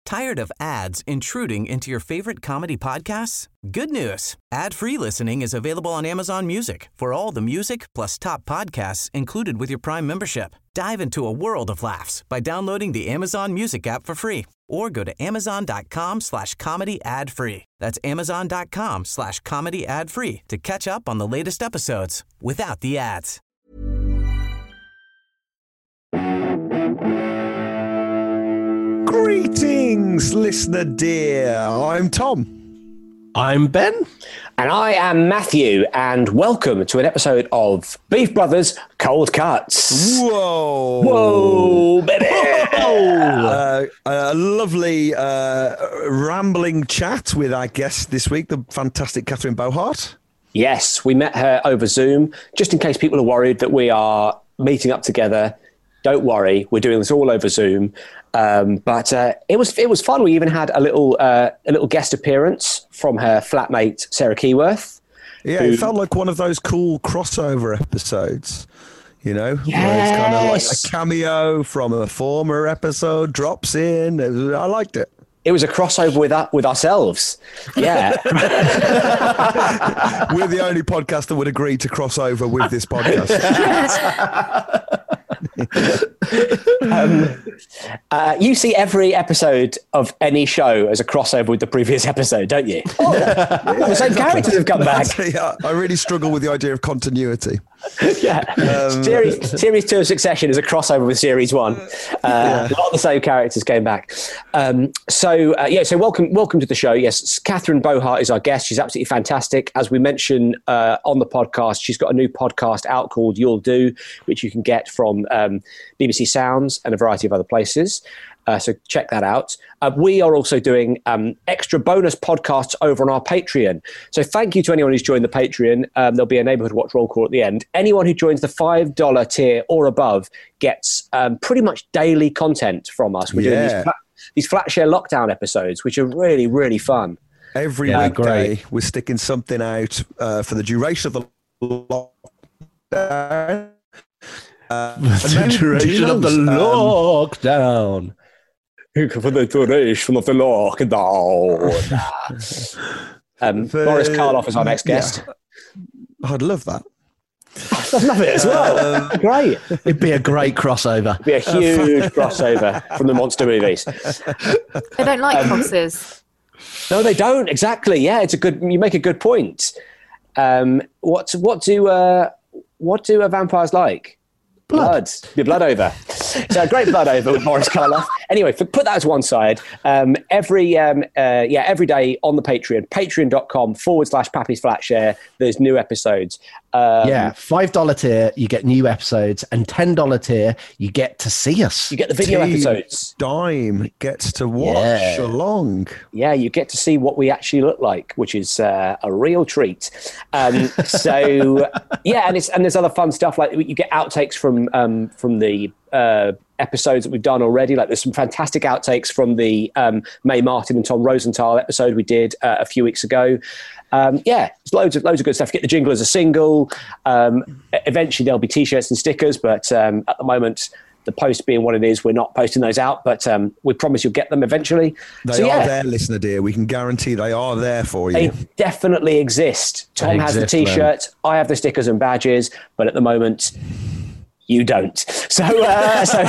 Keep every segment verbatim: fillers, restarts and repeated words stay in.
Tired of ads intruding into your favorite comedy podcasts? Good news. Ad-free listening is available on Amazon Music for all the music plus top podcasts included with your Prime membership. Dive into a world of laughs by downloading the Amazon Music app for free or go to amazon.com slash comedy ad free. That's amazon.com slash comedy ad free to catch up on the latest episodes without the ads. Greetings, listener dear. I'm Tom. I'm Ben. And I am Matthew, and welcome to an episode of Beef Brothers Cold Cuts. Whoa. Whoa, baby. Uh, a lovely uh, rambling chat with our guest this week, the fantastic Catherine Bohart. Yes, we met her over Zoom. Just in case people are worried that we are meeting up together, don't worry, we're doing this all over Zoom. Um, but uh, it was it was fun. We even had a little uh, a little guest appearance from her flatmate Sarah Keyworth. Yeah, who, it felt like one of those cool crossover episodes, you know, yes. where it's kind of like a cameo from a former episode drops in. It was, I liked it. It was a crossover with uh, with ourselves. Yeah. We're the only podcast that would agree to cross over with this podcast. um, uh, you see every episode of any show as a crossover with the previous episode, don't you? Oh, yeah, well, the same exactly. characters have come back. Yeah, I really struggle with the idea of continuity. Yeah, um, series series two of Succession is a crossover with series one. Uh, yeah. A lot of the same characters came back. Um, so uh, yeah, so welcome welcome to the show. Yes, Catherine Bohart is our guest. She's absolutely fantastic. As we mentioned uh, on the podcast, she's got a new podcast out called You'll Do, which you can get from um, B B C Sounds and a variety of other places. Uh, so check that out. Uh, we are also doing um, extra bonus podcasts over on our Patreon. So thank you to anyone who's joined the Patreon. Um, there'll be a Neighbourhood Watch roll call at the end. Anyone who joins the five dollars tier or above gets um, pretty much daily content from us. We're yeah. doing these flat, these flat share lockdown episodes, which are really, really fun. Every yeah, weekday, great. we're sticking something out uh, for the duration of the lockdown. Uh, the duration of the um, lockdown. For the duration of the lockdown. um, the, Boris Karloff is our next guest. Yeah. I'd love that. I'd love it as well. Um, great. It'd be a great crossover. It'd be a huge crossover from the monster movies. They don't like um, crosses. No, they don't. Exactly. Yeah, it's a good. You make a good point. Um, what what do uh, what do uh, vampires like? Blood. Your blood over. So a great blood over with Boris Karloff. Anyway, for, put that to one side. Um, every um, uh, yeah, every day on the Patreon, patreon.com forward slash Pappy's Flat Share, there's new episodes. Um, yeah, five dollars tier, you get new episodes, and ten dollars tier, you get to see us. You get the video Team episodes. Dime gets to watch yeah. along. Yeah, you get to see what we actually look like, which is uh, a real treat. Um, so yeah, and it's and there's other fun stuff like you get outtakes from um, from the uh, episodes that we've done already. Like there's some fantastic outtakes from the um, Mae Martin and Tom Rosenthal episode we did uh, a few weeks ago. Um, yeah, there's loads of loads of good stuff. Get the jingle as a single. Um, eventually there'll be t-shirts and stickers, but um, at the moment, the post being what it is, we're not posting those out. But um, we promise you'll get them eventually. They so, are yeah, there, listener dear. We can guarantee they are there for they you. They definitely exist. Tom they has exist, the t-shirt. Man. I have the stickers and badges. But at the moment, you don't. So, uh, so,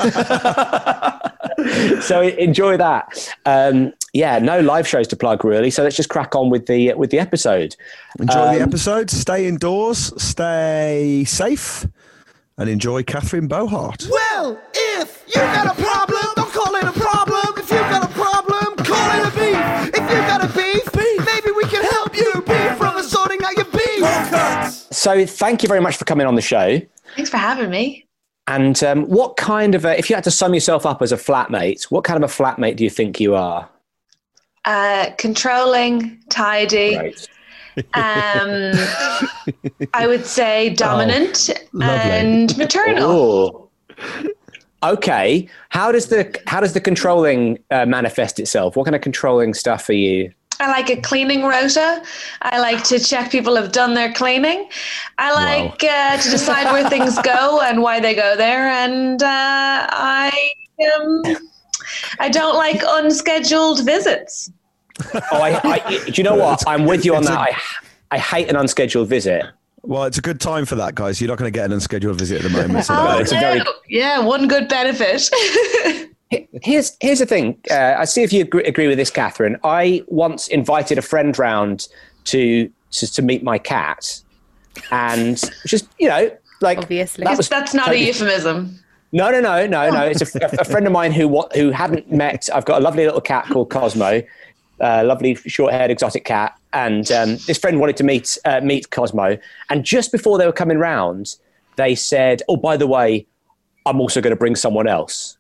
so enjoy that. Um, yeah, no live shows to plug really. So let's just crack on with the with the episode. Enjoy um, the episode. Stay indoors. Stay safe, and enjoy Catherine Bohart. Well, if you got a problem, don't call it a problem. If you got a problem, call it a beef. If you got a beef, beef. Maybe we can help you. Beef from sorting out your beef. So thank you very much for coming on the show. Thanks for having me. And um, what kind of a, if you had to sum yourself up as a flatmate, what kind of a flatmate do you think you are? Uh, controlling, tidy. Right. Um, I would say dominant oh, and maternal. Oh. Okay. How does the how does the controlling uh, manifest itself? What kind of controlling stuff are you? I like a cleaning rota. I like to check people have done their cleaning. I like wow. uh, to decide where things go and why they go there. And uh, I um, I don't like unscheduled visits. Oh, I, I, do you know what? I'm with you on that. I, I hate an unscheduled visit. Well, it's a good time for that, guys. You're not going to get an unscheduled visit at the moment. So Oh, it's a no. very- Yeah, one good benefit. Here's here's the thing. Uh, I see if you agree, agree with this, Catherine. I once invited a friend round to to, to meet my cat, and just you know, like Obviously. that was That's not totally- a euphemism. No, no, no, no, no. It's a, a friend of mine who wa- who hadn't met. I've got a lovely little cat called Cosmo, a lovely short-haired exotic cat, and um, this friend wanted to meet uh, meet Cosmo. And just before they were coming round, they said, "Oh, by the way, I'm also going to bring someone else."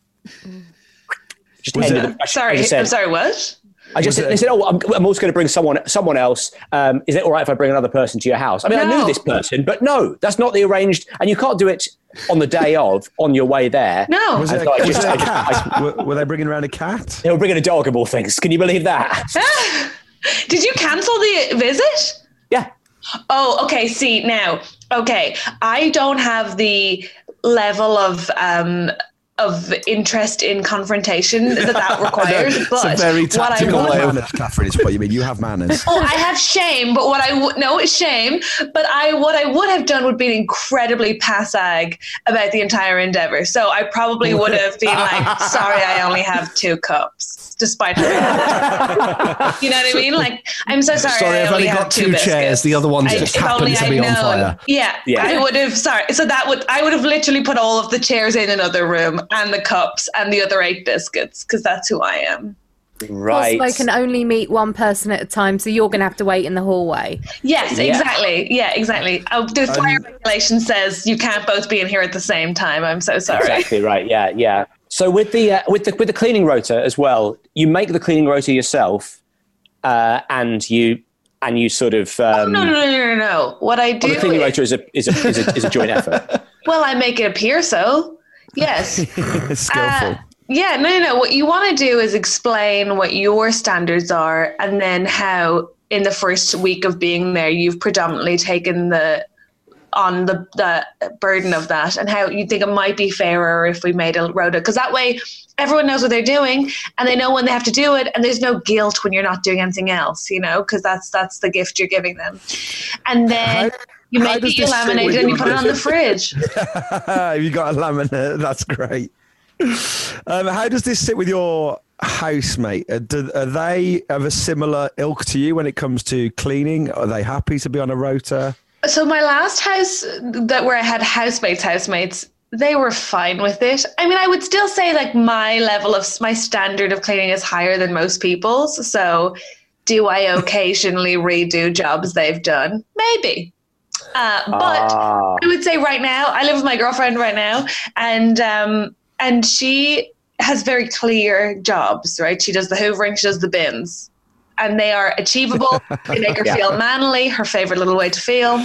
Just Was ended it- it- I Sorry, just said- I'm sorry, what? I just Was it- they said, "Oh, I'm, I'm also going to bring someone someone else. Um, is it all right if I bring another person to your house?" I mean, I No. knew this person, but no, that's not the arranged, and you can't do it on the day of on your way there. No. was I it, a, thought I was just- it a I just- cat? were, were they bringing around a cat? They were bringing a dog of all things. Can you believe that? Did you cancel the visit? Yeah. Oh, okay. See, now, okay. I don't have the level of um, of interest in confrontation that that requires. It's but a very what I tactical would way of manners, Catherine. Is what you mean. You have manners. Oh, I have shame, but what I would no, it's shame. But I what I would have done would be incredibly passag about the entire endeavor. So I probably would have been like, "Sorry, I only have two cups," despite having. You know what I mean? Like, I'm so sorry. Sorry, I I've only have got two biscuits. chairs. The other one's I- just if happened only to I'd be on known. fire. Yeah, Yeah. I would have. Sorry, so that would I would have literally put all of the chairs in another room and the cups and the other eight biscuits because that's who I am. Right. Cosmo can only meet one person at a time, so you're going to have to wait in the hallway. Yes, Yeah. exactly. Yeah, exactly. Oh, the fire regulation says you can't both be in here at the same time. I'm so sorry. Exactly right. Yeah, yeah. So with the uh, with the with the cleaning rota as well, you make the cleaning rota yourself, uh, and you and you sort of um, No, no, no, no, no, no. What I do well, the cleaning is, rota is a is a, is a is a joint effort. well, I make it appear so. Yes. Skillful. Uh, yeah, no, no, no. What you want to do is explain what your standards are and then how in the first week of being there, you've predominantly taken the on the, the burden of that and how you think it might be fairer if we made a rota. Because that way everyone knows what they're doing and they know when they have to do it and there's no guilt when you're not doing anything else, you know, because that's that's the gift you're giving them. And then How- you how make does it, you this fit laminate with it and you your put it on the business? fridge. Have you got a laminate? That's great. Um, how does this sit with your housemate? Are, do, are they of a similar ilk to you when it comes to cleaning? Are they happy to be on a rota? So my last house that where I had housemates, housemates, they were fine with it. I mean, I would still say like my level of my standard of cleaning is higher than most people's. So do I occasionally redo jobs they've done? Maybe. Uh, but Ah. I would say right now, I live with my girlfriend right now, and um, and she has very clear jobs, right? She does the hoovering, she does the bins, and they are achievable. They make her Yeah. feel manly, her favorite little way to feel.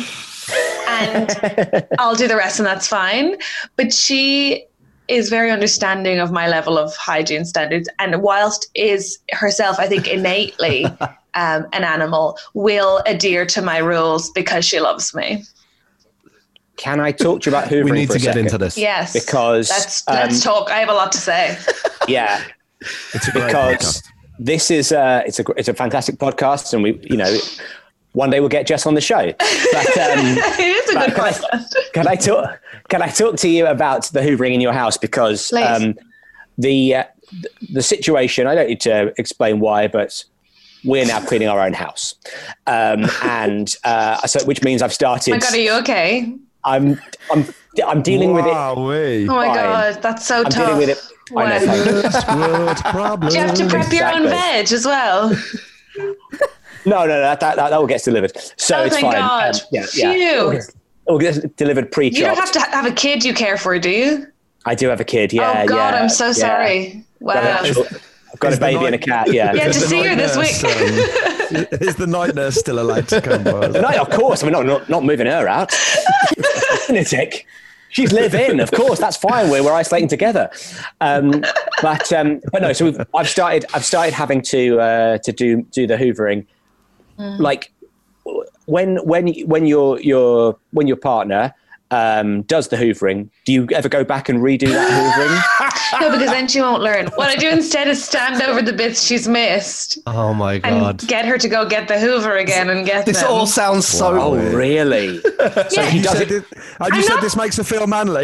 And I'll do the rest, and that's fine. But she is very understanding of my level of hygiene standards, and whilst is herself, I think, innately um, an animal, will adhere to my rules because she loves me. Can I talk to you about hoovering? We need for to a get second? into this. Yes, Because, let's um, let's talk. I have a lot to say. Yeah, It's a great because podcast. this is a it's a it's a fantastic podcast, and we you know one day we'll get Jess on the show. But um, It is a good Can I- podcast. can I talk? Can I talk to you about the hoovering in your house? Because Please. um, the uh, the situation. I don't need to explain why, but we're now cleaning our own house, um, and uh, so which means I've started. Oh my God, are you okay? I'm I'm I'm dealing with it. Wowee. Oh my Fine. God, that's so I'm tough. dealing with it. I know. Wow. thank you. First world problem. Do you have to prep your own Exactly. veg as well? No, no, no, that, that, that all gets delivered. So Oh, it's thank fine. God. Um, yeah, yeah. Phew. It all gets, it all gets delivered pre-chopped. You don't have to ha- have a kid you care for, do you? I do have a kid. Yeah, oh God, yeah, I'm so yeah. sorry. Got an Wow. actual- I've got Is a the baby and a night- cat. Yeah. Yeah, Is to the see her night this nurse, week. um, is the night nurse still allowed to come by? No, of course. I mean, not not, not moving her out. Lunatic. She's live in, of course. That's fine. We're we're isolating together. Um, but um, but no. So we've, I've started. I've started having to uh, to do do the hoovering. Like when when when your your when your partner um, does the hoovering, do you ever go back and redo that hoovering? No, because then she won't learn. What I do instead is stand over the bits she's missed Oh my and god. get her to go get the Hoover again and get This them. all sounds so Oh, weird. really? So he You does said, it. it, and you I'm said not- this makes her feel manly.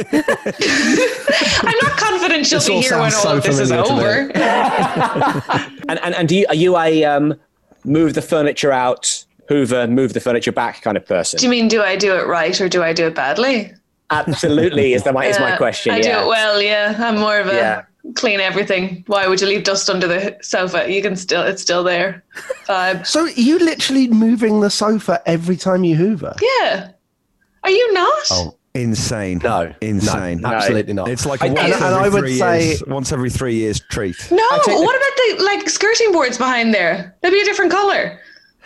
I'm not confident she'll This be all here when sounds all so of this is familiar to me. over. And, and, and do you, are you a um, move the furniture out, Hoover, move the furniture back kind of person? Do you mean, do I do it right or do I do it badly? Absolutely, is, the, is my Uh, question. I yeah. do it well, yeah. I'm more of a Yeah. clean everything. Why would you leave dust under the sofa? You can still, it's still there. Vibe. So you literally moving the sofa every time you hoover? Yeah. Are you not? Oh, Insane. no. Insane. No, absolutely not. It's like I- a once and- every and I would three say- years, once every three years treat. No. take the- What about the like skirting boards behind there? They'd be a different color.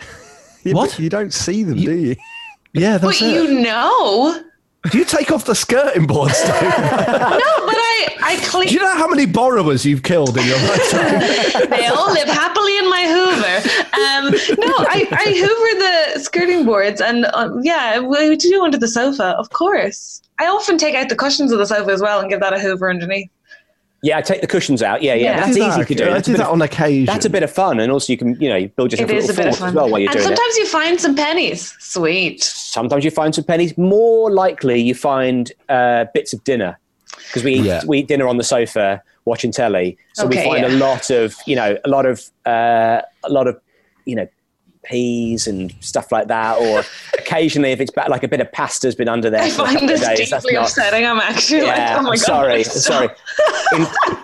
Yeah, What? but you don't see them, do you? Yeah, But that's it. you know. Do you take off the skirting boards, too? No, but I, I clean. Do you know how many borrowers you've killed in your lifetime? They all live happily in my Hoover. Um, no, I, I Hoover the skirting boards, and um, yeah, we do under the sofa, of course. I often take out the cushions of the sofa as well and give that a Hoover underneath. Yeah, I take the cushions out. Yeah, yeah, Yeah. but that's Do easy that. to do. I That's a do bit that of- on occasion. That's a bit of fun, and also you can, you know, you build yourself It a is little a bit of fort fun. as well while you're and doing it. sometimes you find some pennies. Sweet. Sometimes you find some pennies. More likely, you find uh, bits of dinner because we eat, Yeah. we eat dinner on the sofa watching telly. So we Okay, find yeah. a lot of, you know, a lot of, uh, a lot of, you know, peas and stuff like that. Or occasionally, if it's ba- like a bit of pasta's been under there I for a find couple of this days, that's deeply not. upsetting. I'm actually Yeah, like, oh my I'm god. sorry, stop. sorry. In,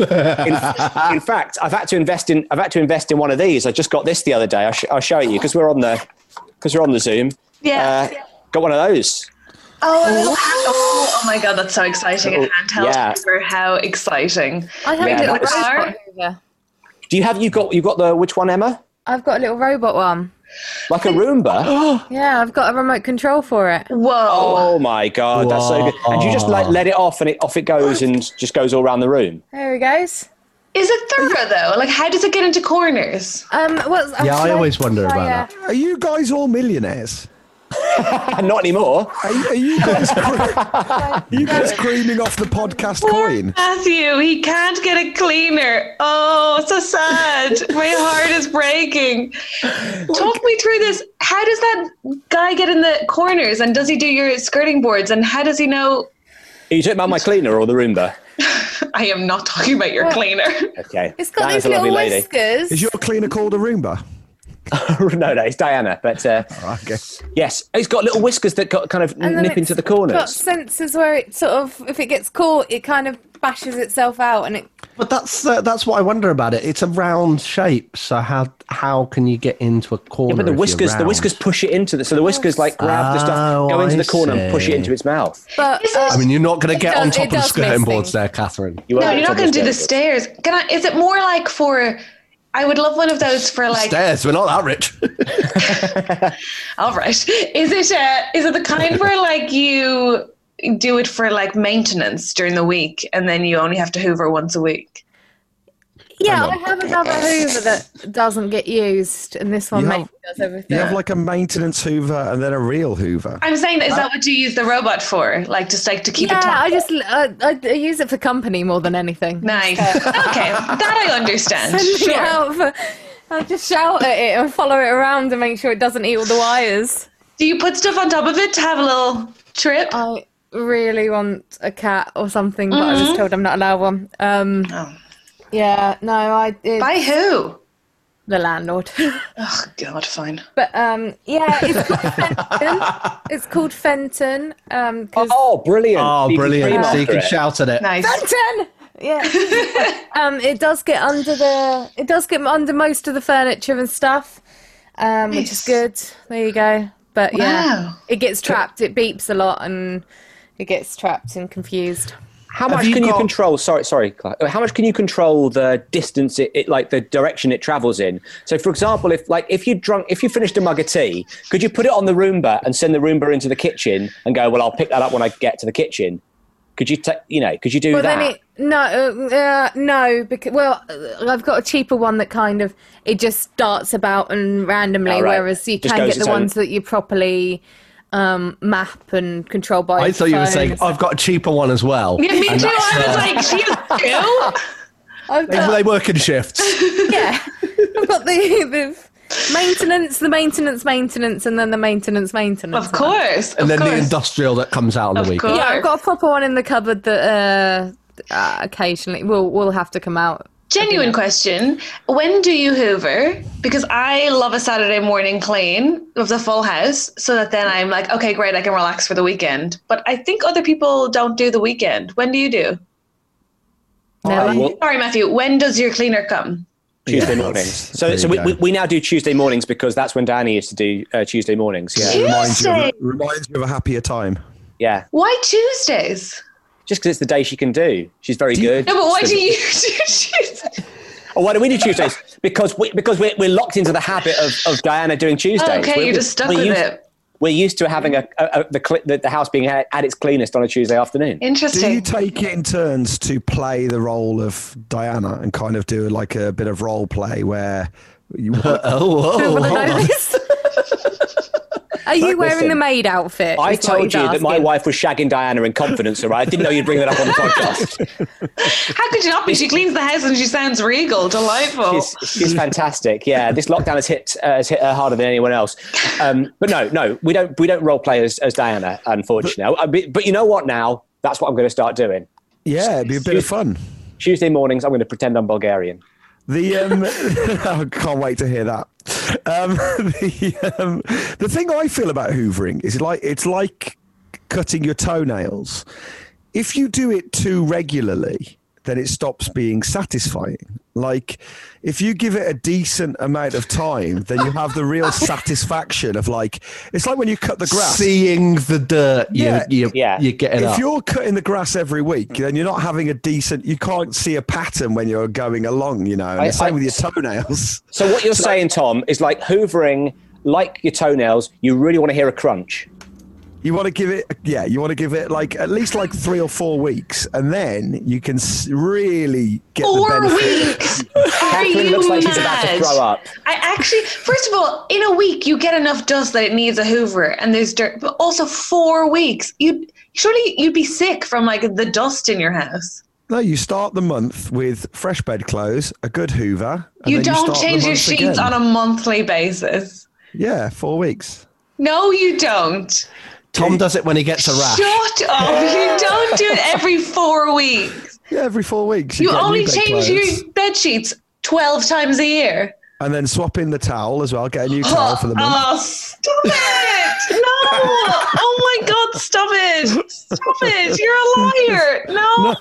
in, in fact, I've had to invest in. I've had to invest in one of these. I just got this the other day. I'll, sh- I'll show you because we're on the because we're on the Zoom. Yeah. Uh, got one of those. Oh, a little hand- oh, oh my god, that's so exciting! A Little- handheld yeah. Hoover, how exciting! I have Yeah, a little that was- robot Hoover. Do you have you got you got the which one, Emma? I've got a little robot one. Like a Roomba? Yeah, I've got a remote control for it. Whoa! Oh my god, that's so good! And you just like let it off, and it off it goes, and just goes all around the room. There he goes. Is it thorough though? Like, how does it get into corners? Um, what's, Yeah, I always wonder about that. Are you guys all millionaires? Not anymore. Are you, are you guys cre- are you guys creaming off the podcast coin? Matthew, he can't get a cleaner. Oh, so sad. My heart is breaking. Talk me through this. How does that guy get in the corners, and does he do your skirting boards, and how does he know? Are you talking about my cleaner or the Roomba? I am not talking about your cleaner. Okay. It's got Diana's these a lovely little lady. whiskers. Is your cleaner called a Roomba? no, no, it's Diana. But uh, Okay. yes, it's got little whiskers that got, kind of And then nip it's into the got corners. sensors where it sort of, if it gets caught, it kind of bashes itself out, and it. But that's uh, that's what I wonder about it. It's a round shape, so how how can you get into a corner? Yeah, but the if you're whiskers, the round? whiskers push it into the. So the whiskers like grab the stuff, Oh, go into I the corner, and push it see. into its mouth. But Is it- I mean, you're not going to It get does- on it top of the does skirting miss boards things. there, Catherine. You No, won't you're get not going to do the skirting stairs. Can I? Is it more like for? I would love one of those for like. Stairs, we're not that rich. All right. Is it? Uh, is it the kind where like you do it for like maintenance during the week, and then you only have to Hoover once a week? yeah, I have another Hoover that doesn't get used, and this one You makes have- does everything. You have like a maintenance Hoover and then a real Hoover. I'm saying, is that what you use the robot for? Like just like to keep yeah, it top? I just I, I, I use it for company more than anything. Nice. Okay, that I understand. Send it Sure. out for, I just shout at it and follow it around and make sure it doesn't eat all the wires. Do you put stuff on top of it to have a little trip? I really want a cat or something, but I was told I'm not allowed one. Um, Oh. yeah, no, I it, By who? the landlord. Oh God, fine. But um, yeah, it's called Fenton. It's called Fenton. Um, 'cause- Oh, brilliant! Oh, You can brilliant. scream So you after can it. shout at it. Nice. Fenton. Yeah. um, it does get under the. It does get under most of the furniture and stuff, um, which is Nice. good. There you go. But yeah, Wow. it gets trapped. It beeps a lot, and it gets trapped and confused. How much you can you got- control? Sorry, sorry. Clive. How much can you control the distance it, it, like the direction it travels in? So, for example, if like if you drunk, if you finished a mug of tea, could you put it on the Roomba and send the Roomba into the kitchen and go? Well, I'll pick that up when I get to the kitchen. Could you, ta- you know, could you do Well, that? then it no, uh, uh, no, because well, uh, I've got a cheaper one that kind of it just starts about and randomly, Oh, right. whereas you Just can goes get the its own- ones that you properly um, map and controlled by. I thought you were phone saying and stuff. I've got a cheaper one as well. Yeah, me And too. that's, I was uh, like, she has two? I've They, got, they work in shifts. yeah, I've got the, the maintenance, the maintenance, maintenance, and then the maintenance, maintenance. Of course. And of then course. the industrial that comes out on Of the weekend. course. Yeah, I've got a proper one in the cupboard that uh, uh, occasionally will will have to come out. Genuine question. When do you hoover? Because I love a Saturday morning clean of the full house so that then I'm like, okay, great, I can relax for the weekend. But I think other people don't do the weekend. When do you do? Never. Well, Sorry, Matthew. When does your cleaner come? Tuesday Yeah, mornings. that's- So, there so you we, go. we, we now do Tuesday mornings because that's when Diana used to do uh, Tuesday mornings. Yeah. Reminds you, of, Tuesday. reminds you of a happier time. Yeah. Why Tuesdays? Just because it's the day she can do. She's very you- good. No, but why So- do you do Tuesdays? Oh, why do we do Tuesdays? Because we because we're, we're locked into the habit of, of Diana doing Tuesdays. Okay, We're- you're just stuck we're with used, it. We're used to having a, a, a the, cl- the the house being at, at its cleanest on a Tuesday afternoon. Do you Interesting. take it in turns to play the role of Diana and kind of do like a bit of role play where you Oh, Who whoa. will I know this? Are you wearing Listen, the maid outfit? I is what told he's you that my asking. wife was shagging Diana in confidence, all right? I didn't know you'd bring that up on the podcast. How could you not be? She cleans the house and she sounds regal, delightful. She's, she's fantastic. Yeah, this lockdown has hit uh, has hit her harder than anyone else. Um, but no, no, we don't we don't role play as, as Diana, unfortunately. But, but, but you know what? Now that's what I'm going to start doing. yeah, it'd be a bit of fun. Tuesday mornings, I'm going to pretend I'm Bulgarian. The um, I can't wait to hear that. Um, the um, the thing I feel about hoovering is like it's like cutting your toenails. If you do it too regularly, then it stops being satisfying. Like if you give it a decent amount of time, then you have the real satisfaction of like it's like when you cut the grass. Seeing the dirt, you, Yeah. you, Yeah. you get it If up. you're cutting the grass every week, then you're not having a decent. You can't see a pattern when you're going along. You know, and I- the same I- with your toenails. So what you're saying, Tom, is like hoovering, like your toenails, you really want to hear a crunch. You want to give it, yeah, you want to give it like at least like three or four weeks, and then you can s- really get the Four benefit. weeks? Are Catherine you looks like mad? she's about to throw up. I actually, first of all, in a week you get enough dust that it needs a Hoover, and there's dirt. But also four weeks, you surely you'd be sick from like the dust in your house. No, you start the month with fresh bedclothes, a good Hoover. and You then don't start the change your month sheets again. on a monthly basis. Yeah, four weeks. No, you don't. Tom does it when he gets a rash. Shut up! You don't do it every four weeks. Yeah, every four weeks. You get new only bed change clothes. your bed sheets twelve times a year. And then swap in the towel as well. Get a new towel for the month. Oh, stop it! No! Oh my God, stop it! Stop it! You're a liar! No!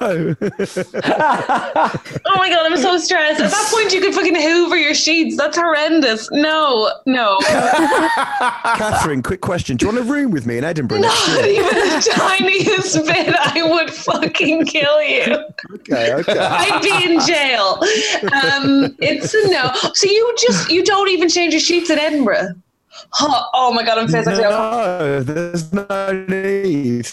No. Oh my God, I'm so stressed. At that point, you could fucking hoover your sheets. That's horrendous. No, no. Catherine, quick question. Do you want a room with me in Edinburgh next Not year? even the tiniest bit. I would fucking kill you. Okay, okay. I'd be in jail. Um, it's a no. So you just you don't even change your sheets in Edinburgh. Oh, oh my God, I'm physically. No, there's no need.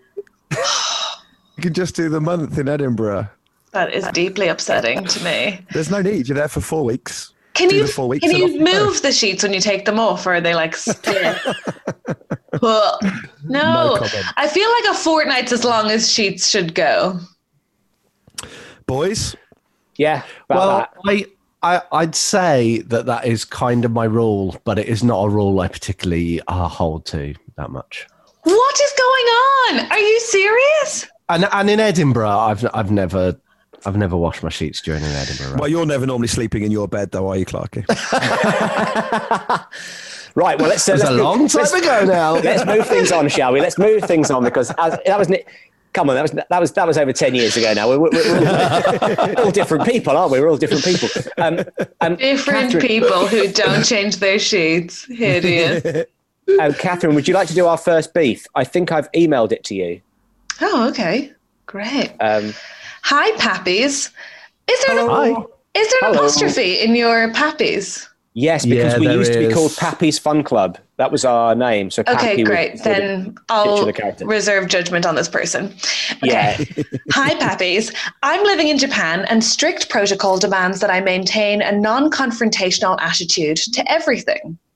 You can just do the month in Edinburgh. That is deeply upsetting to me. There's no need. You're there for four weeks. Can Do you the four weeks can and you off you go. move the sheets when you take them off, or are they like split? Ugh. no, No comment. I feel like a fortnight's as long as sheets should go. Boys, Yeah, about Well, that. I, I, I'd say that that is kind of my rule, but it is not a rule I particularly uh, hold to that much. What is going on? Are you serious? And and in Edinburgh, I've I've never I've never washed my sheets during an Edinburgh. well, you're never normally sleeping in your bed, though, are you, Clarky? Right, well, let's... Uh, It was let's a move- long time let's- ago now. Let's move things on, shall we? Let's move things on because as, that was... Come on, that was that was that was over ten years ago. Now we're, we're, we're all, all different people, aren't we? We're all different people. Um, um, Different Catherine, people who don't change their sheets. Hideous. um, Catherine, would you like to do our first beef? I think I've emailed it to you. Oh, okay. Great. Um, Hi, Pappies. Is there an, Hi. is there an Hello. apostrophe in your Pappies? yes, because Yeah, we there used to be is. called Pappy's Fun Club. That was our name. So Okay, Pappy was great. sort of Then I'll titular character. reserve judgment on this person. Yeah. Okay. Hi, Pappies. I'm living in Japan, and strict protocol demands that I maintain a non-confrontational attitude to everything.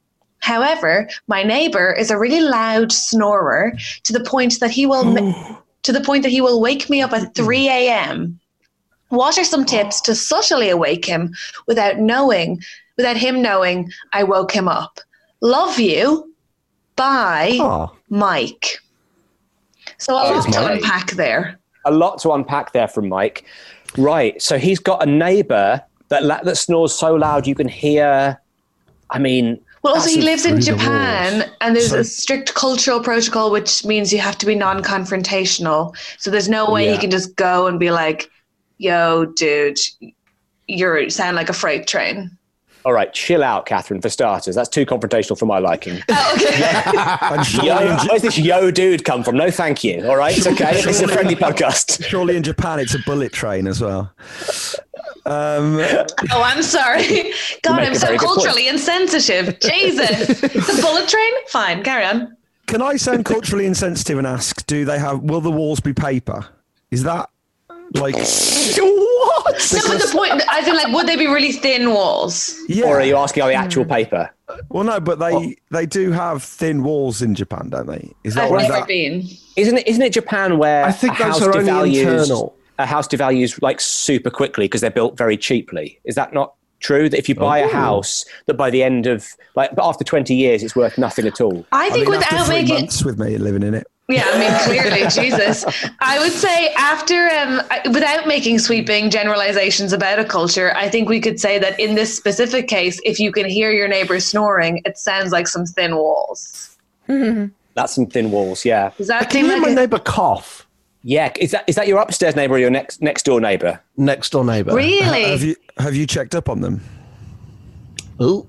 However, my neighbor is a really loud snorer to the point that he will ma- to the point that he will wake me up at three a.m. What are some tips to subtly awake him without knowing, without him knowing I woke him up? Love you. Bye, Aw. Mike. So a lot to unpack there. A lot to unpack there from Mike. Right. So he's got a neighbor that la- that snores so loud you can hear. I mean, Well, also he lives in through the Japan, walls. and there's a strict cultural protocol, which means you have to be non-confrontational. So there's no way Yeah. he can just go and be like, "Yo, dude, you're you sound like a freight train." all right, chill out, Catherine. For starters, that's too confrontational for my liking. Oh, okay. And surely, Yo, in, where's this yo dude come from? No, thank you. All right, it's okay. It's a friendly podcast. surely in Japan, it's a bullet train as well. Um, Oh, I'm sorry. God, make I'm a so very good point. culturally insensitive. Jesus, the bullet train. Fine, carry on. can I sound culturally insensitive and ask, do they have, will the walls be paper? Is that like, What? No, but the point, as in, like, would they be really thin walls? yeah. Or are you asking on the actual paper? Well, no, but they, they do have thin walls in Japan, don't they? Is that I've what is never that? been. Isn't it? Isn't it Japan where I think a those house are only devalues, internal. a house devalues like super quickly because they're built very cheaply? Is that not true? That if you buy a house, that by the end of like, but after twenty years, it's worth nothing at all. I I think mean, after without three making months with me living in it. Yeah, I mean, clearly, Jesus. I would say after, um, I- without making sweeping generalizations about a culture, I think we could say that in this specific case, if you can hear your neighbor snoring, it sounds like some thin walls. That's some thin walls. Yeah, Does that Can seem you hear like my a- neighbour cough? yeah. Is that is that your upstairs neighbour or your next next door neighbour? Next door neighbour. really? Have you, have you checked up on them? Ooh.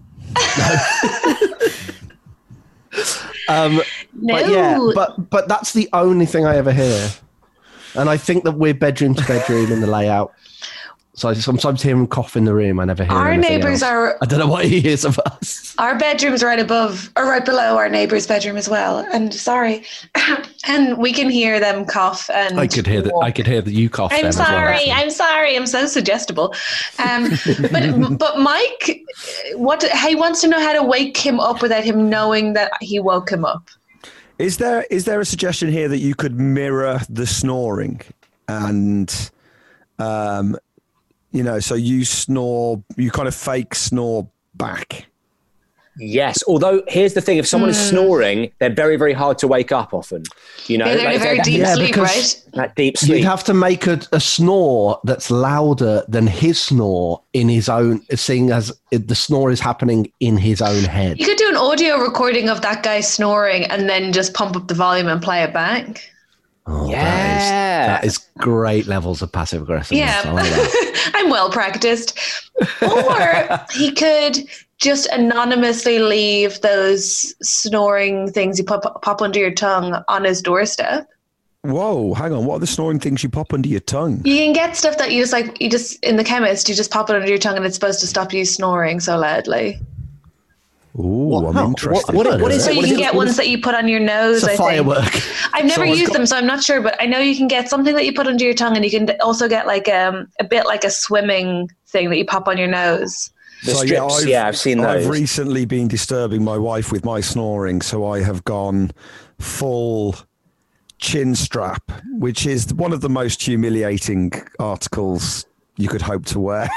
um, no. But yeah, but but that's the only thing I ever hear, and I think that we're bedroom to bedroom in the layout. So I sometimes hear him cough in the room. I never hear. Our anything neighbors else. are- I don't know what he hears of us. Our bedroom's right above or right below our neighbor's bedroom as well. And sorry, and we can hear them cough. And I could hear that. I could hear that you cough. I'm then sorry. As well. I'm sorry. I'm so suggestible. Um, but but Mike, what he wants to know how to wake him up without him knowing that he woke him up. Is there is there a suggestion here that you could mirror the snoring and, um, you know, so you snore, you kind of fake snore back? Yes. Although here's the thing: if someone is snoring, they're very very hard to wake up. Often, you know, Yeah, they're in a like, very that- deep yeah, sleep, because- right? that deep sleep. You'd have to make a, a snore that's louder than his snore in his own, seeing as it, the snore is happening in his own head. You could do an audio recording of that guy snoring and then just pump up the volume and play it back. Oh, Yeah. that is, that is great levels of passive aggressiveness. Yeah, I like that. I'm well practiced. Or he could just anonymously leave those snoring things you pop, pop under your tongue on his doorstep. Whoa, hang on. What are the snoring things you pop under your tongue? You can get stuff that you just like, you just, in the chemist, you just pop it under your tongue and it's supposed to stop you snoring so loudly. Ooh, I'm no, interested. what- what- what is So it? you What can it? get ones that you put on your nose, It's a I think. firework. I've never So I've used got- them, so I'm not sure, but I know you can get something that you put under your tongue and you can also get like um, a bit like a swimming thing that you pop on your nose. The strips, yeah, I've seen I've those. recently been disturbing my wife with my snoring, so I have gone full chin strap, which is one of the most humiliating articles you could hope to wear.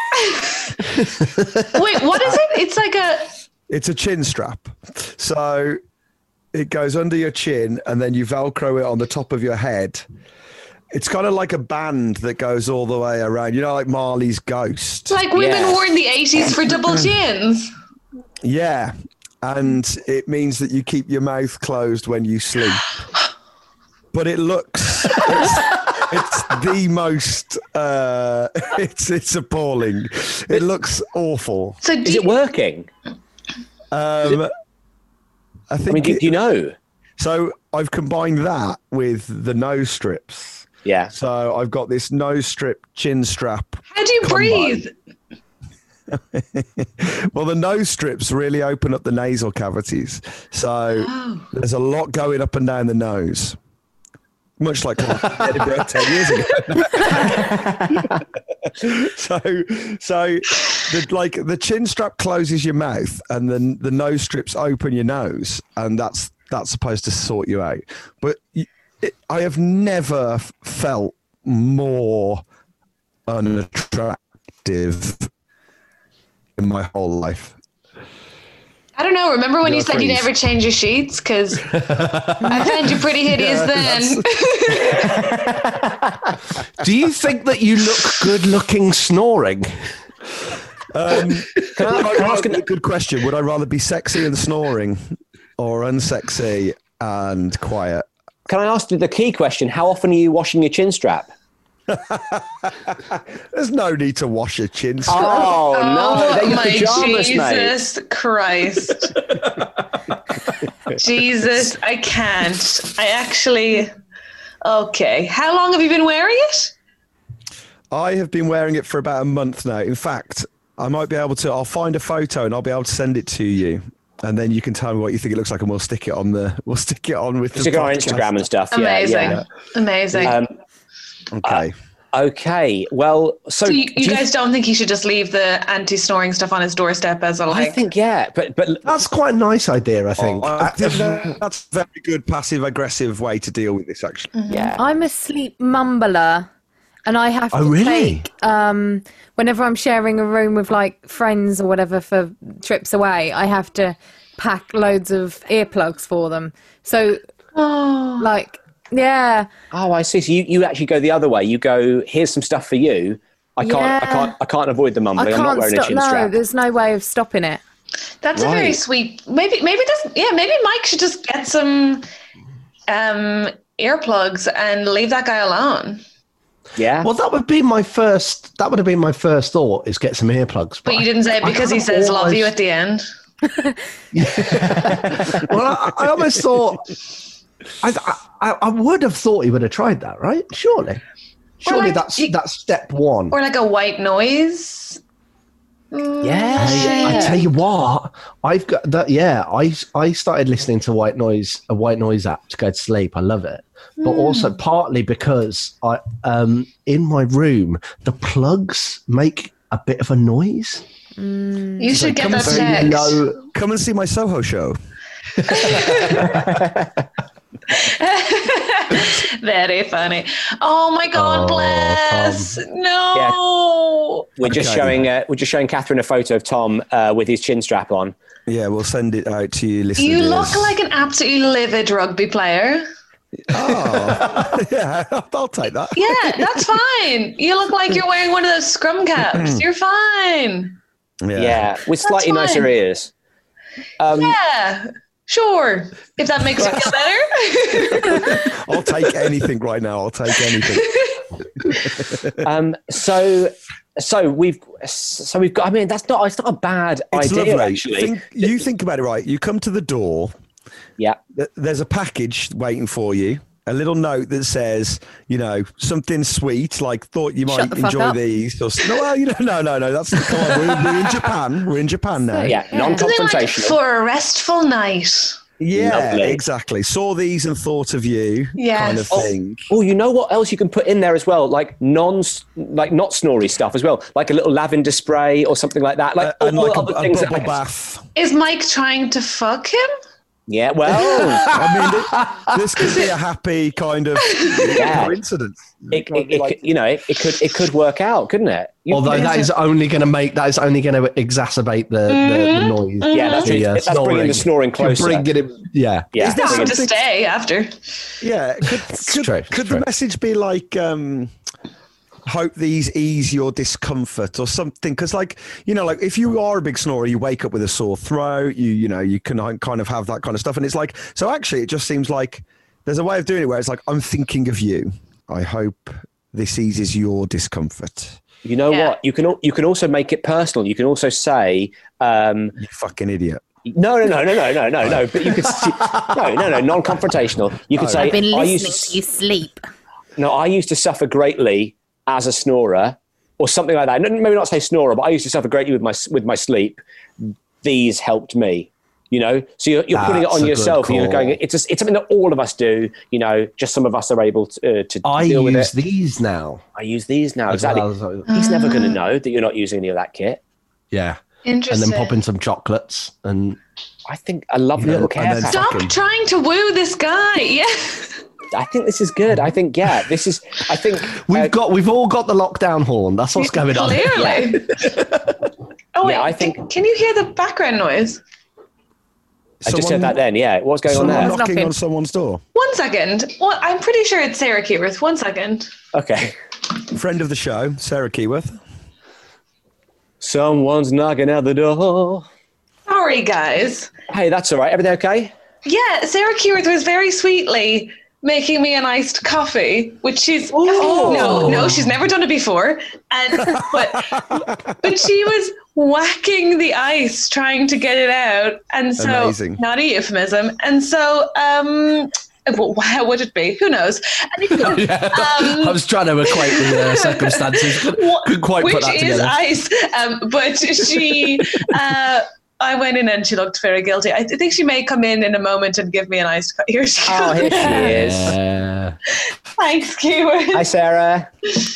Wait, what is it? It's like a... It's a chin strap. So it goes under your chin and then you Velcro it on the top of your head. It's kind of like a band that goes all the way around. You know, like Marley's Ghost. It's like women Yeah. wore in the eighties for double chins. Yeah. And it means that you keep your mouth closed when you sleep. But it looks, it's, it's the most, uh, it's it's appalling. It looks awful. So do Is you, it working? Um, I think I mean, do, it- do you know? so. I've combined that with the nose strips. Yeah. So I've got this nose strip chin strap. how do you Come breathe? Well, the nose strips really open up the nasal cavities. So Oh. there's a lot going up and down the nose. much like Edinburgh ten years ago. so, so the like the chin strap closes your mouth, and then the nose strips open your nose, and that's that's supposed to sort you out. But it, I have never f- felt more unattractive in my whole life. I don't know. Remember when You're you said you freeze. never change your sheets? Because I found you pretty hideous Yeah, then. Do you think that you look good looking snoring? Um, can I, can I ask a good question? Would I rather be sexy and snoring, or unsexy and quiet? Can I ask you the key question? How often are you washing your chin strap? There's no need to wash a chin strap. Oh, no. They're Oh your my pajamas, mate. Jesus Christ. Jesus, I can't. I actually. Okay. How long have you been wearing it? I have been wearing it for about a month now. In fact, I might be able to. I'll find a photo and I'll be able to send it to you, and then you can tell me what you think it looks like, and we'll stick it on the. We'll stick it on with the Stick it on podcast. Instagram and stuff. Amazing. Yeah, yeah. Amazing. Um, Okay. okay. Well, so, so you, do you guys don't think he should just leave the anti-snoring stuff on his doorstep as a like? I think yeah, but but That's quite a nice idea, I think. Oh, I think that- that's a very good passive aggressive way to deal with this. Actually, yeah. I'm a sleep mumbler, and I have to Oh, really? take um, whenever I'm sharing a room with like friends or whatever for trips away. I have to pack loads of earplugs for them. So, Oh. like, yeah, Oh, I see. So you, you actually go the other way. You go, here's some stuff for you. I can't I Yeah. can't I can't avoid the I mumbling. I'm not can't wearing stop. a chin No, strap. there's no way of stopping it. That's a very Right. sweet. Maybe maybe this. Yeah, maybe Mike should just get some um, earplugs and leave that guy alone. Yeah. Well, that would be my first. That would have been my first thought: is get some earplugs. But you I- didn't say it I because he kind of says "love you" almost- at the end. Well, I, I almost thought. I, I I would have thought he would have tried that, right? Surely, surely like, that's you- that's step one. Or like a white noise. yeah. Hey, I tell you what, I've got that. Yeah, I I started listening to white noise, a white noise app to go to sleep. I love it, but also partly because I um in my room the plugs make a bit of a noise. You should get come that very checked. Low. come and see my Soho show. Very funny. Oh my God, Oh, bless. No. We're just Okay. showing uh, we're just showing Catherine a photo of Tom uh, with his chin strap on. Yeah, we'll send it out to you, listeners. You look like an absolutely livid rugby player. Oh, yeah, I'll take that. Yeah, that's fine. You look like you're wearing one of those scrum caps. You're fine. Yeah, with slightly fine. nicer ears. Um, Yeah, sure. If that makes you feel better. I'll take anything right now. I'll take anything. um, so so we've so we've got. I mean, that's not it's not a bad It's idea lovely. actually. Think, you think about it, right? You come to the door. Yeah. th- There's a package waiting for you. A little note that says, you know, something sweet, like thought you Shut might the fuck enjoy up. these. Or, s- no, well, you know, no, no, no. That's come on, we're, we're in Japan. We're in Japan now. Yeah, Yeah. non-confrontational. For a restful night. Yeah, Lovely. exactly. Saw these and thought of you, Yes. kind of Oh. thing. Oh, you know what else you can put in there as well? Like non, like not snory stuff as well, like a little lavender spray or something like that. Like Uh, and all like a, other a things that bubble make- bath. Is Mike trying to fuck him? Yeah, well, I mean, it, this could be a happy kind of Yeah. coincidence. it, it, it, could- you know, it, it could it could work out, couldn't it? You- Although that is only going to make that is only going to exacerbate the, the, the noise. yeah, that's, the, uh, that's bringing the snoring You're closer. bringing it, yeah. yeah, Is there Time bringing- to something- stay after. Yeah, could, could, true, it's could true. the message be like, um, hope these ease your discomfort or something? Because, like, you know, like if you are a big snorer, you wake up with a sore throat, you, you know, you can kind of have that kind of stuff. And it's like, so actually, it just seems like there's a way of doing it where it's like, I'm thinking of you. I hope this eases your discomfort. You know Yeah. what? You can al- you can also make it personal. You can also say, um, You fucking idiot. no, no, no, no, no, no, no, no. But you could s- no, no, no, non-confrontational. You could say, I've been I listening used to you sleep. no, I used to suffer greatly as a snorer, or something like that. No, maybe not say snorer, but I used to suffer greatly with my with my sleep. These helped me. You know, so you're, you're putting it That's on a good yourself. And you're call. going. It's a, it's something that all of us do. You know, just some of us are able to, uh, to I deal with use it. these now. I use these now. as Exactly. well as- He's never going to know that you're not using any of that kit. yeah. And Interesting. then pop in some chocolates and I think I love the Yeah, little and care then pack. Stop fucking- trying to woo this guy. Yeah. I think this is good. I think yeah, this is. I think we've uh, got we've all got the lockdown horn. That's what's going on. Clearly. Oh wait, Yeah, I can- think- Can you hear the background noise? I just said that then. Yeah, what's going on Someone there? knocking Nothing. on someone's door. One second. Well, I'm pretty sure it's Sarah Keyworth. One second. Okay. Friend of the show, Sarah Keyworth. Someone's knocking at the door. Sorry, guys. Hey, that's all right. Everything okay? Yeah, Sarah Keyworth was very sweetly making me an iced coffee, which she's oh no, no, she's never done it before. And but but she was whacking the ice trying to get it out. And so Amazing. not a euphemism. And so um well, how would it be? Who knows? And it, I was trying to equate the uh, circumstances. Couldn't, couldn't quite which put that is together. ice. Um, but she, uh, I went in and she looked very guilty. I think she may come in in a moment and give me an iced coffee. Here she Oh, goes. here she is. Yeah. Thanks, Keyword. Hi, Sarah.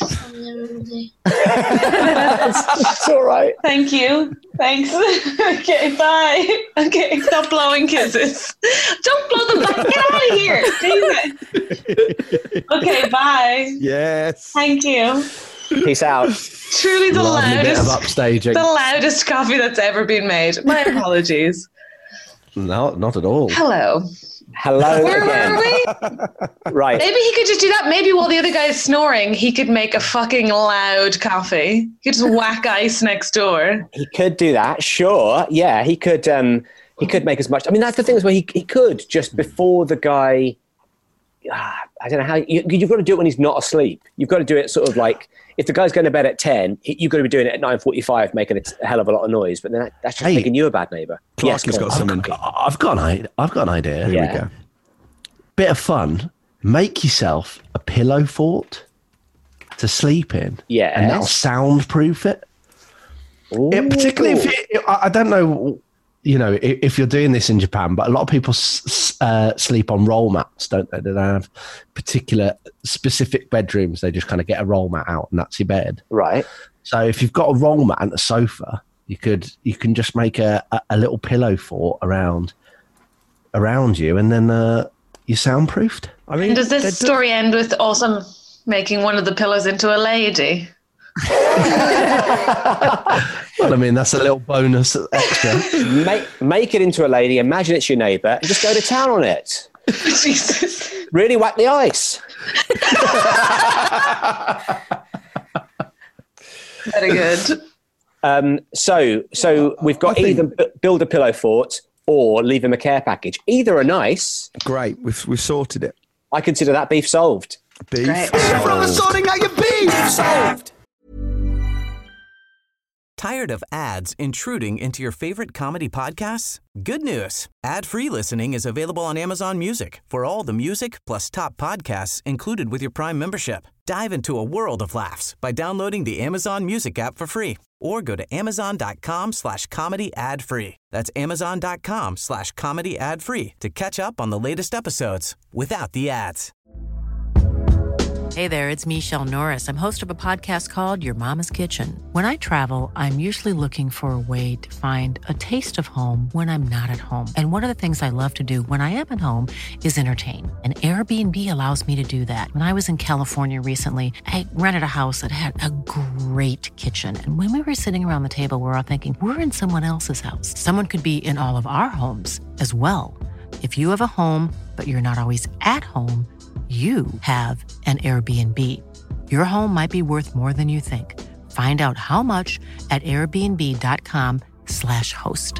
It's all right. Thank you. Thanks. Okay, bye. Okay, stop blowing kisses. Don't blow them back. Get out of here. Jesus. Okay, bye. Yes. Thank you. Peace out. Truly the Lovely bit of loudest, upstaging. the loudest coffee that's ever been made. My apologies. No, not at all. Hello. Hello Where again. were we? Right. Maybe he could just do that. Maybe while the other guy's snoring, he could make a fucking loud coffee. He could just whack ice next door. He could do that. Sure. Yeah, he could. Um, he could make as much. I mean, that's the thing is where he he could just before the guy. ah, I don't know how you, you've got to do it when he's not asleep. You've got to do it sort of like if the guy's going to bed at ten, he, you've got to be doing it at nine forty-five, making a, t- a hell of a lot of noise. But then that, that's just Hey. making you a bad neighbour. Clark has go got on. something. I've got an idea. I've got an idea. Yeah. Here we go. Bit of fun. Make yourself a pillow fort to sleep in. Yes. And that'll soundproof it. Yeah, particularly if you, I I don't know, you know, if, if you're doing this in Japan, but a lot of people s- s- uh, sleep on roll mats, don't they? They don't have particular specific bedrooms. They just kind of get a roll mat out and that's your bed. Right. So if you've got a roll mat and a sofa, you could you can just make a, a, a little pillow fort around around you, and then uh, you're soundproofed. I mean, And does they this do- story end with also making one of the pillows into a lady? Well, I mean, that's a little bonus extra. Make make it into a lady. Imagine it's your neighbour, and just go to town on it. Jesus. Really whack the ice. Very good. Um, so, so we've got I think- either b- build a pillow fort or leave him a care package. Either are nice. Great. We've we've sorted it. I consider that beef solved. Beef. Great. From the sold. sorting out your beef. Solved. Tired of ads intruding into your favorite comedy podcasts? Good news. Ad-free listening is available on Amazon Music for all the music plus top podcasts included with your Prime membership. Dive into a world of laughs by downloading the Amazon Music app for free or go to amazon.com slash comedy ad free. That's amazon.com slash comedy ad free to catch up on the latest episodes without the ads. Hey there, it's Michelle Norris. I'm host of a podcast called Your Mama's Kitchen. When I travel, I'm usually looking for a way to find a taste of home when I'm not at home. And one of the things I love to do when I am at home is entertain. And Airbnb allows me to do that. When I was in California recently, I rented a house that had a great kitchen. And when we were sitting around the table, we were all thinking, we're in someone else's house. Someone could be in all of our homes as well. If you have a home, but you're not always at home, you have an Airbnb. Your home might be worth more than you think. Find out how much at airbnb.com slash host.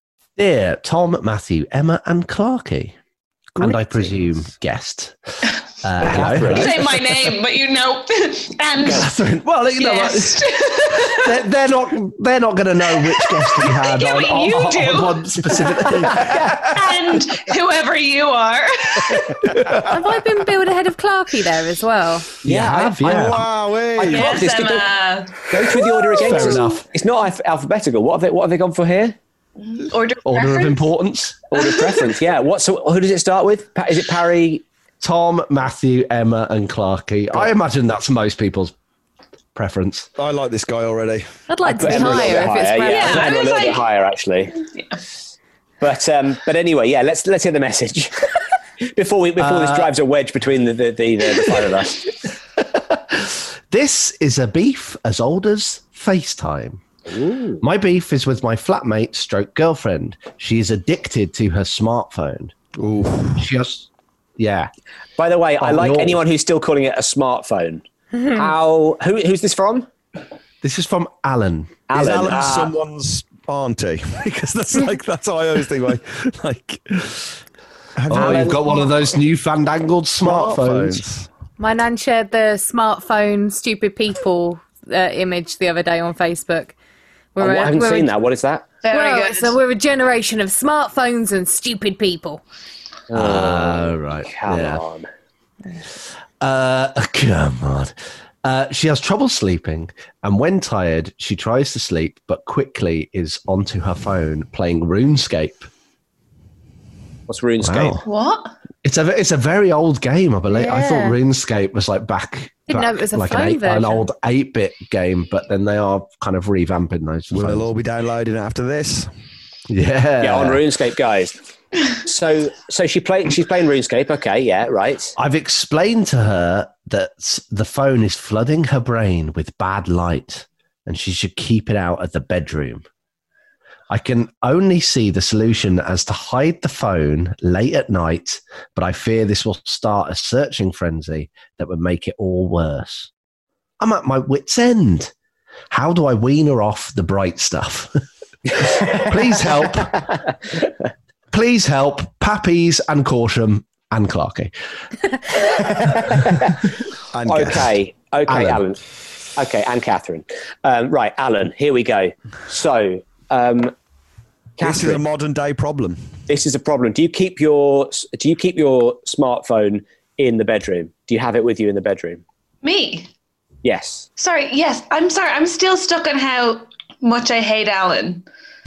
Dear Tom, Matthew, Emma, and Clarky, and I Greetings. presume guest. Uh, hello. You say my name, but you know, and Catherine. Well, you know, yes. they're, they're not they're not going to know which guest we had Yeah, on, but on, you on, do. on one specific thing. and whoever you are. Have I been billed ahead of Clarky there as well? Yeah, I have, yeah. Wow, I hey. can't Yes, this- Emma. Go through the order again. 'cause Fair it's- enough. It's not alph- alphabetical. What have they? What have they gone for here? Order, Order of preference? importance. Order of preference. Yeah. What? So who does it start with? Pa- Is it Parry? Tom, Matthew, Emma, and Clarky. I imagine that's most people's preference. I like this guy already. I'd like to be Emma a little higher bit if it's higher, Brad. yeah, Yeah, Emma I a was little like- bit higher actually. But um, but anyway, yeah. Let's let's hear the message before we before this drives a wedge between the the the, the, the five of us. This is a beef as old as FaceTime. My beef is with my flatmate stroke girlfriend. She is addicted to her smartphone. Ooh. She has, yeah. By the way, I Oh, like no. anyone who's still calling it a smartphone. How? Who, who's this from? This is from Alan. Is Alan. Alan Ah, someone's auntie? Because that's like that's how I always think. Like, like have Oh, you you've got one of those new fandangled smartphones. smartphones? My nan shared the smartphone stupid people uh, image the other day on Facebook. oh, We're I a- haven't we're a- seen that. What is that? Very Well, good. so we're a generation of smartphones and stupid people. Oh, right. Come yeah. on. Uh, come on. Uh, she has trouble sleeping, and when tired, she tries to sleep, but quickly is onto her phone playing RuneScape. What's RuneScape? Wow. What? It's a it's a very old game, I believe. I thought Yeah. RuneScape was like back, Didn't back know it was a like an, phone eight, an version. old eight bit game, but then they are kind of revamping those. for We'll phones. all be downloading it after this. Yeah, Yeah, on RuneScape, guys. So, so she play, She's playing RuneScape. Okay, yeah, right. I've explained to her that the phone is flooding her brain with bad light, and she should keep it out of the bedroom. I can only see the solution as to hide the phone late at night, but I fear this will start a searching frenzy that would make it all worse. I'm at my wit's end. How do I wean her off the bright stuff? Please help. Please help. Pappies and Corsham and Clarky. And guess. Okay, okay, Alan. Alan. Okay, and Catherine. Um, right, Alan. Here we go. So, um, This is a Catherine, modern day problem. this is a problem. Do you keep your Do you keep your smartphone in the bedroom? Do you have it with you in the bedroom? Me? Yes. Sorry. Yes. I'm sorry. I'm still stuck on how much I hate Alan.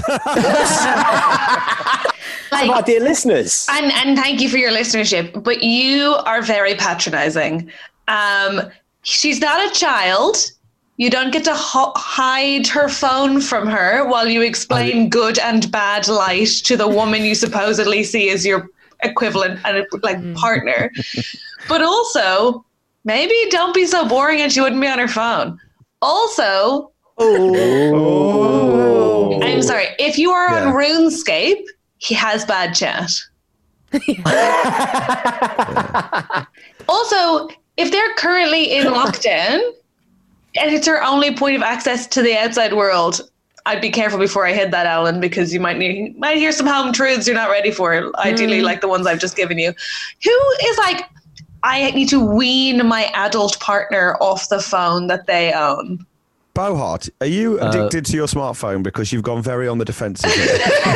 Some of our dear listeners. And and thank you for your listenership, but you are very patronizing. Um, she's not a child. You don't get to ho- hide her phone from her while you explain good and bad light to the woman you supposedly see as your equivalent and like partner. But also, maybe don't be so boring and she wouldn't be on her phone. Also, I'm sorry, if you are on Yeah. RuneScape, he has bad chat. Also, if they're currently in lockdown and it's her only point of access to the outside world, I'd be careful before I hit that, Alan, because you might need, might hear some home truths you're not ready for. Ideally, like the ones I've just given you. Who is like, I need to wean my adult partner off the phone that they own? Bohart, are you addicted to your smartphone because you've gone very on the defensive here?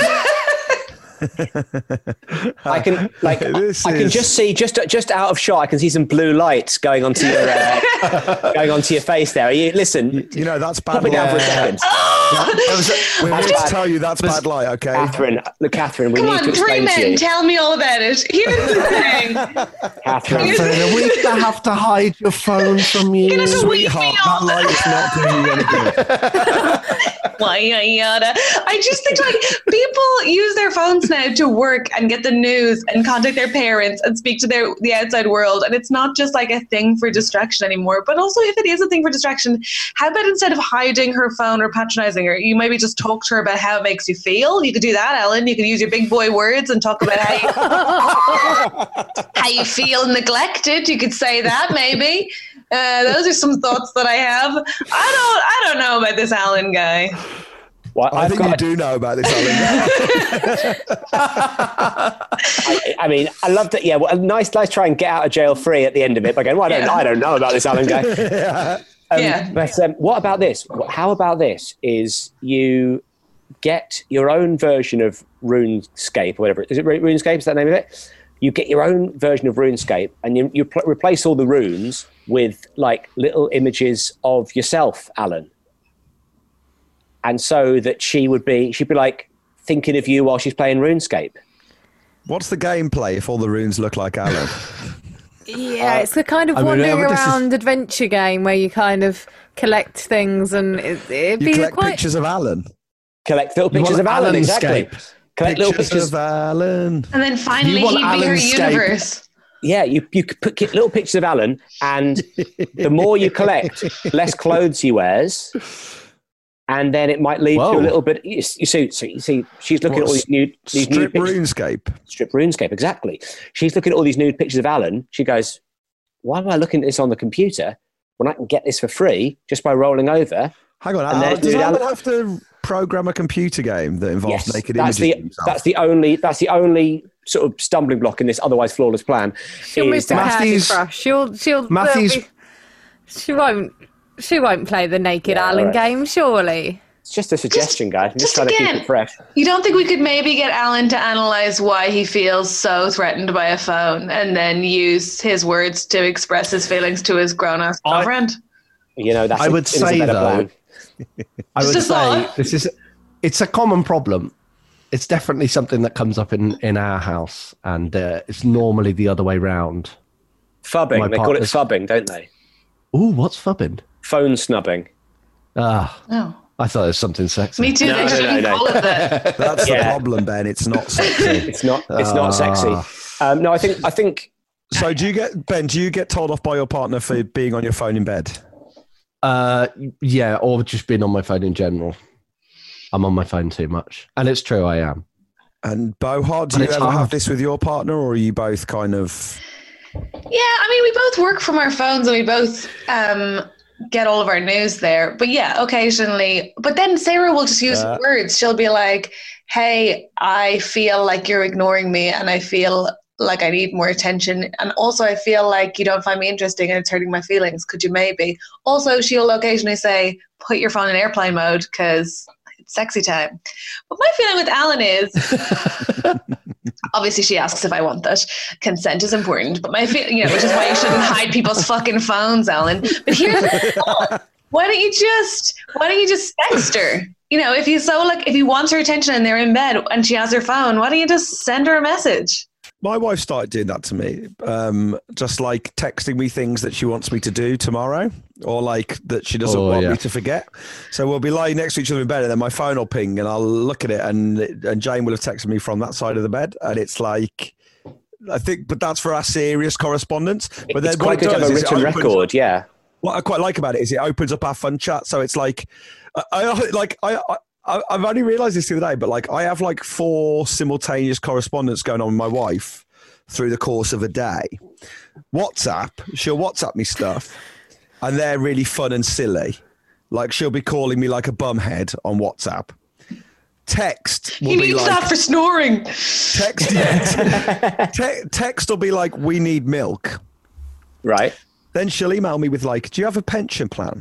I can like This I can is- just see just just out of shot. I can see some blue lights going onto your uh, going onto your face. There, are you listen? You know, that's bad Pop it down for a light. second, We're here to That's tell you that's bad light, okay? Catherine. Look, Catherine, we Come need to on, three explain to men, you, tell me all about it. Here's the thing. Catherine. Here's- Catherine, are we going to have to hide your phone from you? Get us a wee Sweetheart, feel. that light is not doing you any good. Why, yada, yada. I just think like people use their phones now to work and get the news and contact their parents and speak to their the outside world, and it's not just like a thing for distraction anymore. But also, if it is a thing for distraction, how about instead of hiding her phone or patronizing her, you maybe just talk to her about how it makes you feel? You could do that, Ellen. You could use your big boy words and talk about how you, how you feel neglected. You could say that maybe. Uh, those are some thoughts that I have. I don't. I don't know about this Alan guy. Well, I I've think got you a- do know about this, Alan. I, I mean, I love that. Yeah, well, nice, nice. Try and get out of jail free at the end of it by going, "Well, I don't, Yeah. I don't know about this Alan guy." yeah. Um, Yeah. But um, what about this? How about this? Is you get your own version of RuneScape or whatever. Is it Ru- RuneScape? Is that the name of it? You get your own version of RuneScape, and you, you pl- replace all the runes with like little images of yourself, Alan. And so that she would be, she'd be like thinking of you while she's playing RuneScape. What's the gameplay if all the runes look like Alan? Yeah, it's the kind of I mean, wandering yeah, but this is- around adventure game where you kind of collect things and it, it'd You be collect quite. pictures of Alan. Collect little You pictures want of Alan, Alanscape. exactly. Collect little Pictures pictures. of Alan. And then finally, You want he'd be her Alanscape. universe. Yeah, you you could put little pictures of Alan, and the more you collect, less clothes he wears, and then it might lead to Whoa. a little bit. You, you see, so you see, she's looking at all these nude, these nude Strip pictures. RuneScape. Strip RuneScape, exactly. She's looking at all these nude pictures of Alan. She goes, "Why am I looking at this on the computer when I can get this for free just by rolling over?" Hang on, And Alan, there's does nude Alan Alan- have to program a computer game that involves Yes, naked that's images the of himself? that's the only that's the only sort of stumbling block in this otherwise flawless plan. She'll move is to that- Candy Matthew's- Crush. She'll she'll Matthew's- there'll be- she won't she won't play the naked Yeah, Alan all right. game, surely. It's just a suggestion, guys. I'm just, just trying to again- keep it fresh. You don't think we could maybe get Alan to analyze why he feels so threatened by a phone and then use his words to express his feelings to his grown-ass I- girlfriend? You know, that's I a- would it is a say, better though, plan. I Just would a say thought. this is it's a common problem. It's definitely something that comes up in, in our house, and uh, it's normally the other way round. Fubbing. My They call it partner's- fubbing, don't they? Ooh, what's fubbing? Phone snubbing. Ah, No. I thought it was something sexy. Me too. No, they no, shouldn't no, no. call it that. That's Yeah. the problem, Ben. It's not sexy. It's not. It's not sexy. Ah. Um, no, I think. I think. So do you get, Ben, do you get told off by your partner for being on your phone in bed? Uh, yeah, or just being on my phone in general. I'm on my phone too much, and it's true, I am. And Bohart, do But you it's ever have hard. this with your partner, or are you both kind of... Yeah, I mean, we both work from our phones and we both um, get all of our news there. But yeah, occasionally. But then Sarah will just use Uh. words. She'll be like, hey, I feel like you're ignoring me and I feel like I need more attention. And also, I feel like you don't find me interesting and it's hurting my feelings. Could you maybe? Also, she'll occasionally say, put your phone in airplane mode because it's sexy time. But my feeling with Alan is... Obviously, she asks if I want that. Consent is important, but my feel, you know, which is why you shouldn't hide people's fucking phones, Alan. But here's the thought: why don't you just, why don't you just text her? You know, if you so like, if you want her attention and they're in bed and she has her phone, why don't you just send her a message? My wife started doing that to me, um, just like texting me things that she wants me to do tomorrow, or like that she doesn't Oh, want yeah. me to forget. So we'll be lying next to each other in bed, and then my phone will ping, and I'll look at it, and and Jane will have texted me from that side of the bed, and it's like, I think, but that's for our serious correspondence. But then It's what quite it good to have does a is it written opens- record. Yeah. What I quite like about it is it opens up our fun chat. So it's like, I, I like I. I I- I've only realized this the other day, but like I have like four simultaneous correspondence going on with my wife through the course of a day. WhatsApp, she'll WhatsApp me stuff, and they're really fun and silly. Like she'll be calling me like a bumhead on WhatsApp. Text will He be needs like that for snoring. text. Yeah, te- text will be like, "We need milk." Right. Then she'll email me with like, "Do you have a pension plan?"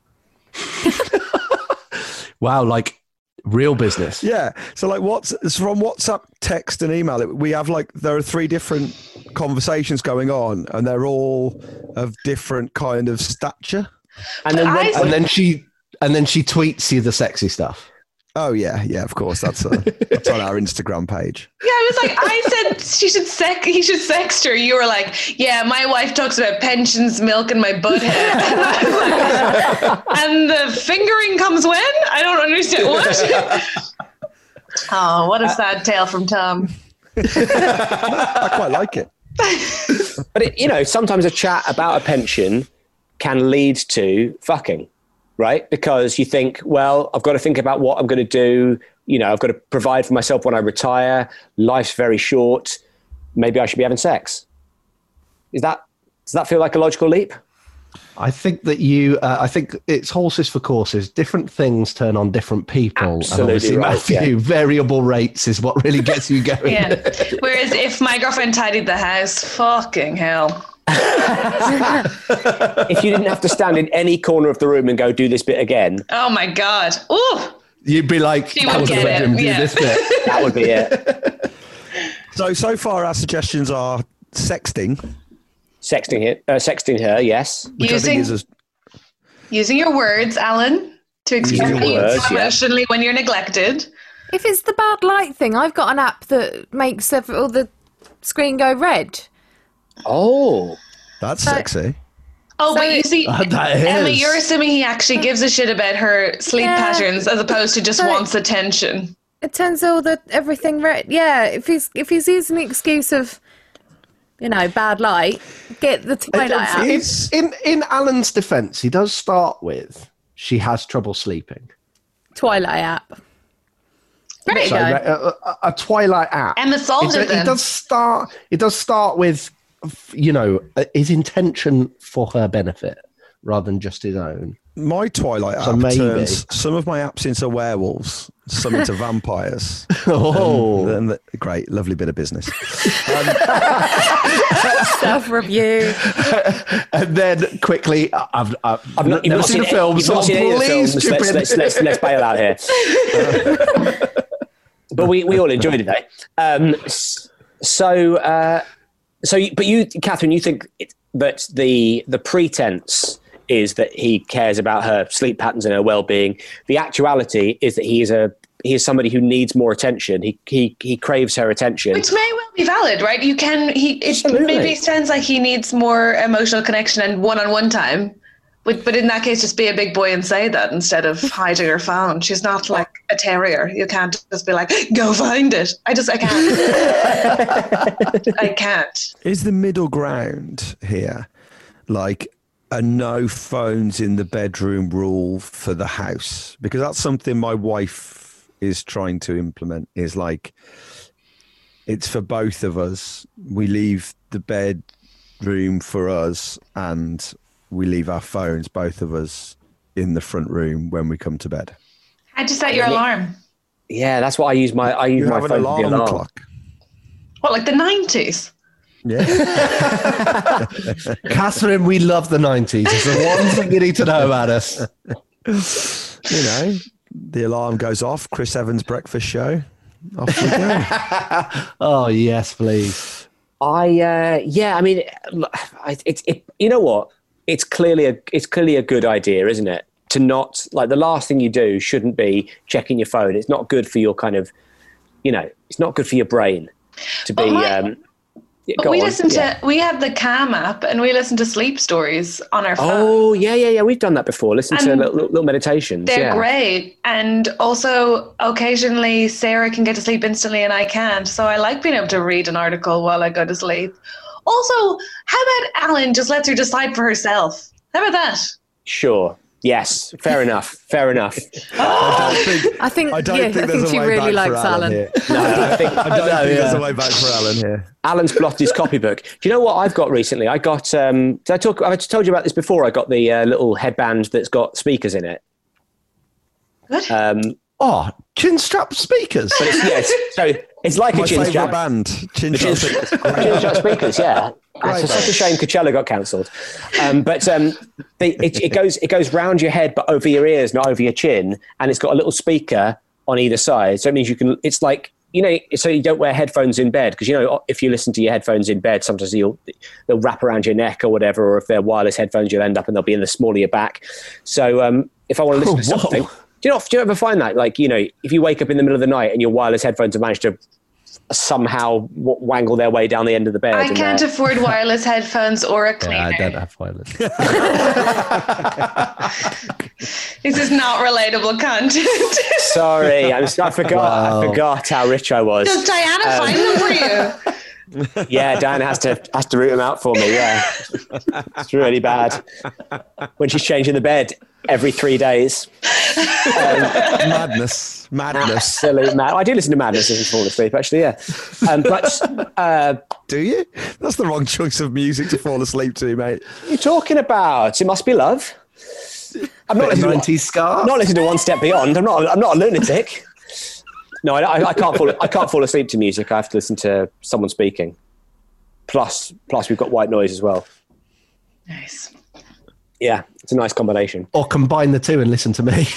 Wow, like real business. Yeah. So like what's it's from WhatsApp, text and email. We have like, there are three different conversations going on and they're all of different kind of stature. And then when, I- And then she and then she tweets you the sexy stuff. Oh yeah. Yeah, of course. That's, uh that's on our Instagram page. Yeah, I was like, I said she should sex. He should sext her. You were like, yeah, my wife talks about pensions, milk, and my butt head. And the fingering comes when? I don't understand what. Oh, what a sad tale from Tom. I quite like it. but it, you know, sometimes a chat about a pension can lead to fucking, right? Because you think, well, I've got to think about what I'm going to do. You know, I've got to provide for myself when I retire. Life's very short. Maybe I should be having sex. Is that, does that feel like a logical leap? I think that you, uh, I think it's horses for courses. Different things turn on different people. Absolutely and obviously, right, Matthew, yeah. variable rates is what really gets you going. Yeah. Whereas if my girlfriend tidied the house, fucking hell. If you didn't have to stand in any corner of the room and go, do this bit again. Oh my God. Ooh. You'd be like, She "Go would to the get bedroom, it, do yeah. this bit." That would be it. So, so far our suggestions are sexting, Sexting it, uh, sexting her, yes. which I Using, think is a, using your words, Alan, to express Using how you your words, feel yeah. emotionally when you're neglected. If it's the bad light thing, I've got an app that makes every, all the screen go red. Oh. that's So- sexy. Oh, So but you it- see, Uh, that Emma, is. you're assuming he actually gives a shit about her sleep Yeah. patterns as opposed to just So- wants attention. It turns all the everything red. Yeah, if he's if he's using the excuse of, you know, bad light, get the Twilight app. It's, in, in Alan's defense, he does start with, she has trouble sleeping. Twilight app. There you So go. a, a, a Twilight app. Emma solved it, it then. It does start. It does start with, you know, uh, his intention for her benefit rather than just his own. My Twilight So app maybe. turns some of my apps into werewolves, some into vampires. Oh, And the, great, lovely bit of business. Self review. and then quickly, I- I've, I've, I've not, you've never not seen, seen, a film, you've so not seen any of the please films. chip Let's, in. let's, let's, let's bail out here. But we, we all enjoyed it, eh? Um, s- so, uh, so, you- but you, Catherine, you think it, that the the pretense is that he cares about her sleep patterns and her well-being. The actuality is that he is a he is somebody who needs more attention. He he he craves her attention. Which may well be valid, right? You can, he, it Absolutely. maybe sounds like he needs more emotional connection and one-on-one time. But, but in that case, just be a big boy and say that instead of hiding her phone. She's not like a terrier. You can't just be like, go find it. I just, I can't. I can't. Is the middle ground here like a no phones in the bedroom rule for the house? Because that's something my wife is trying to implement, is like, it's for both of us. We leave the bedroom for us and we leave our phones, both of us, in the front room when we come to bed. How'd you set your alarm? Yeah, that's what I use my I use You my have an phone for the alarm alarm. clock. What, like the nineties? Yeah. Catherine, we love the nineties. It's the one thing you need to know about us. You know, the alarm goes off. Chris Evans' breakfast show. Off we go. Oh, yes, please. I uh, yeah, I mean, it's it, it. You know what? It's clearly a it's clearly a good idea, isn't it? To not like the last thing you do shouldn't be checking your phone. It's not good for your kind of, you know, it's not good for your brain to be. But my- um, yeah, But go we on. listen Yeah. to, we have the Calm app and we listen to sleep stories on our phone. Oh yeah, yeah, yeah. We've done that before. Listen to And little, little meditations. They're yeah. great. And also, occasionally, Sarah can get to sleep instantly and I can't. So I like being able to read an article while I go to sleep. Also, how about Alan just lets her decide for herself? How about that? Sure. Yes. Fair enough. Fair enough. I don't think, I think, I don't yeah, think I there's think a she way really back for likes Alan Alan. here. No, I think I don't No, think there's yeah. a way back for Alan here. Alan's blotted his copybook. Do you know what I've got recently? I got. Um, did I talk? I told you about this before. I got the uh, little headband that's got speakers in it. Good. Um, Oh, chin strap speakers. but it's, yes, so it's like My a chin favourite strap. band, Chin Chin Strap. strap chin strap speakers, yeah. It's such a shame Coachella got cancelled. Um, but um, they, it, it goes it goes round your head, but over your ears, not over your chin, and it's got a little speaker on either side. So it means you can. It's like, you know, so you don't wear headphones in bed, because, you know, if you listen to your headphones in bed, sometimes you'll they'll wrap around your neck or whatever, or if they're wireless headphones, you'll end up and they'll be in the small of your back. So um, if I want to listen to Whoa. something, do you know? Do you ever find that, like, you know, if you wake up in the middle of the night and your wireless headphones have managed to somehow w- wangle their way down the end of the bed? I and, can't uh, afford wireless headphones or a Yeah, cleaner. I don't have wireless. This is not relatable content. Sorry, I'm, I forgot. Wow. I forgot how rich I was. Does Diana find them for you? Yeah, Diana has to has to root them out for me. Yeah, it's really bad when she's changing the bed every three days. Madness. Madness. Absolute mad. I do listen to Madness as I fall asleep, actually. Yeah, um, but uh, do you? That's the wrong choice of music to fall asleep to, mate. What are you talking about? It must be love. I'm not listening nineties ska. I'm not listening to One Step Beyond. I'm not. I'm not a lunatic. No, I, I, I can't fall. I can't fall asleep to music. I have to listen to someone speaking. Plus, plus we've got white noise as well. Nice. Yeah, it's a nice combination. Or combine the two and listen to me.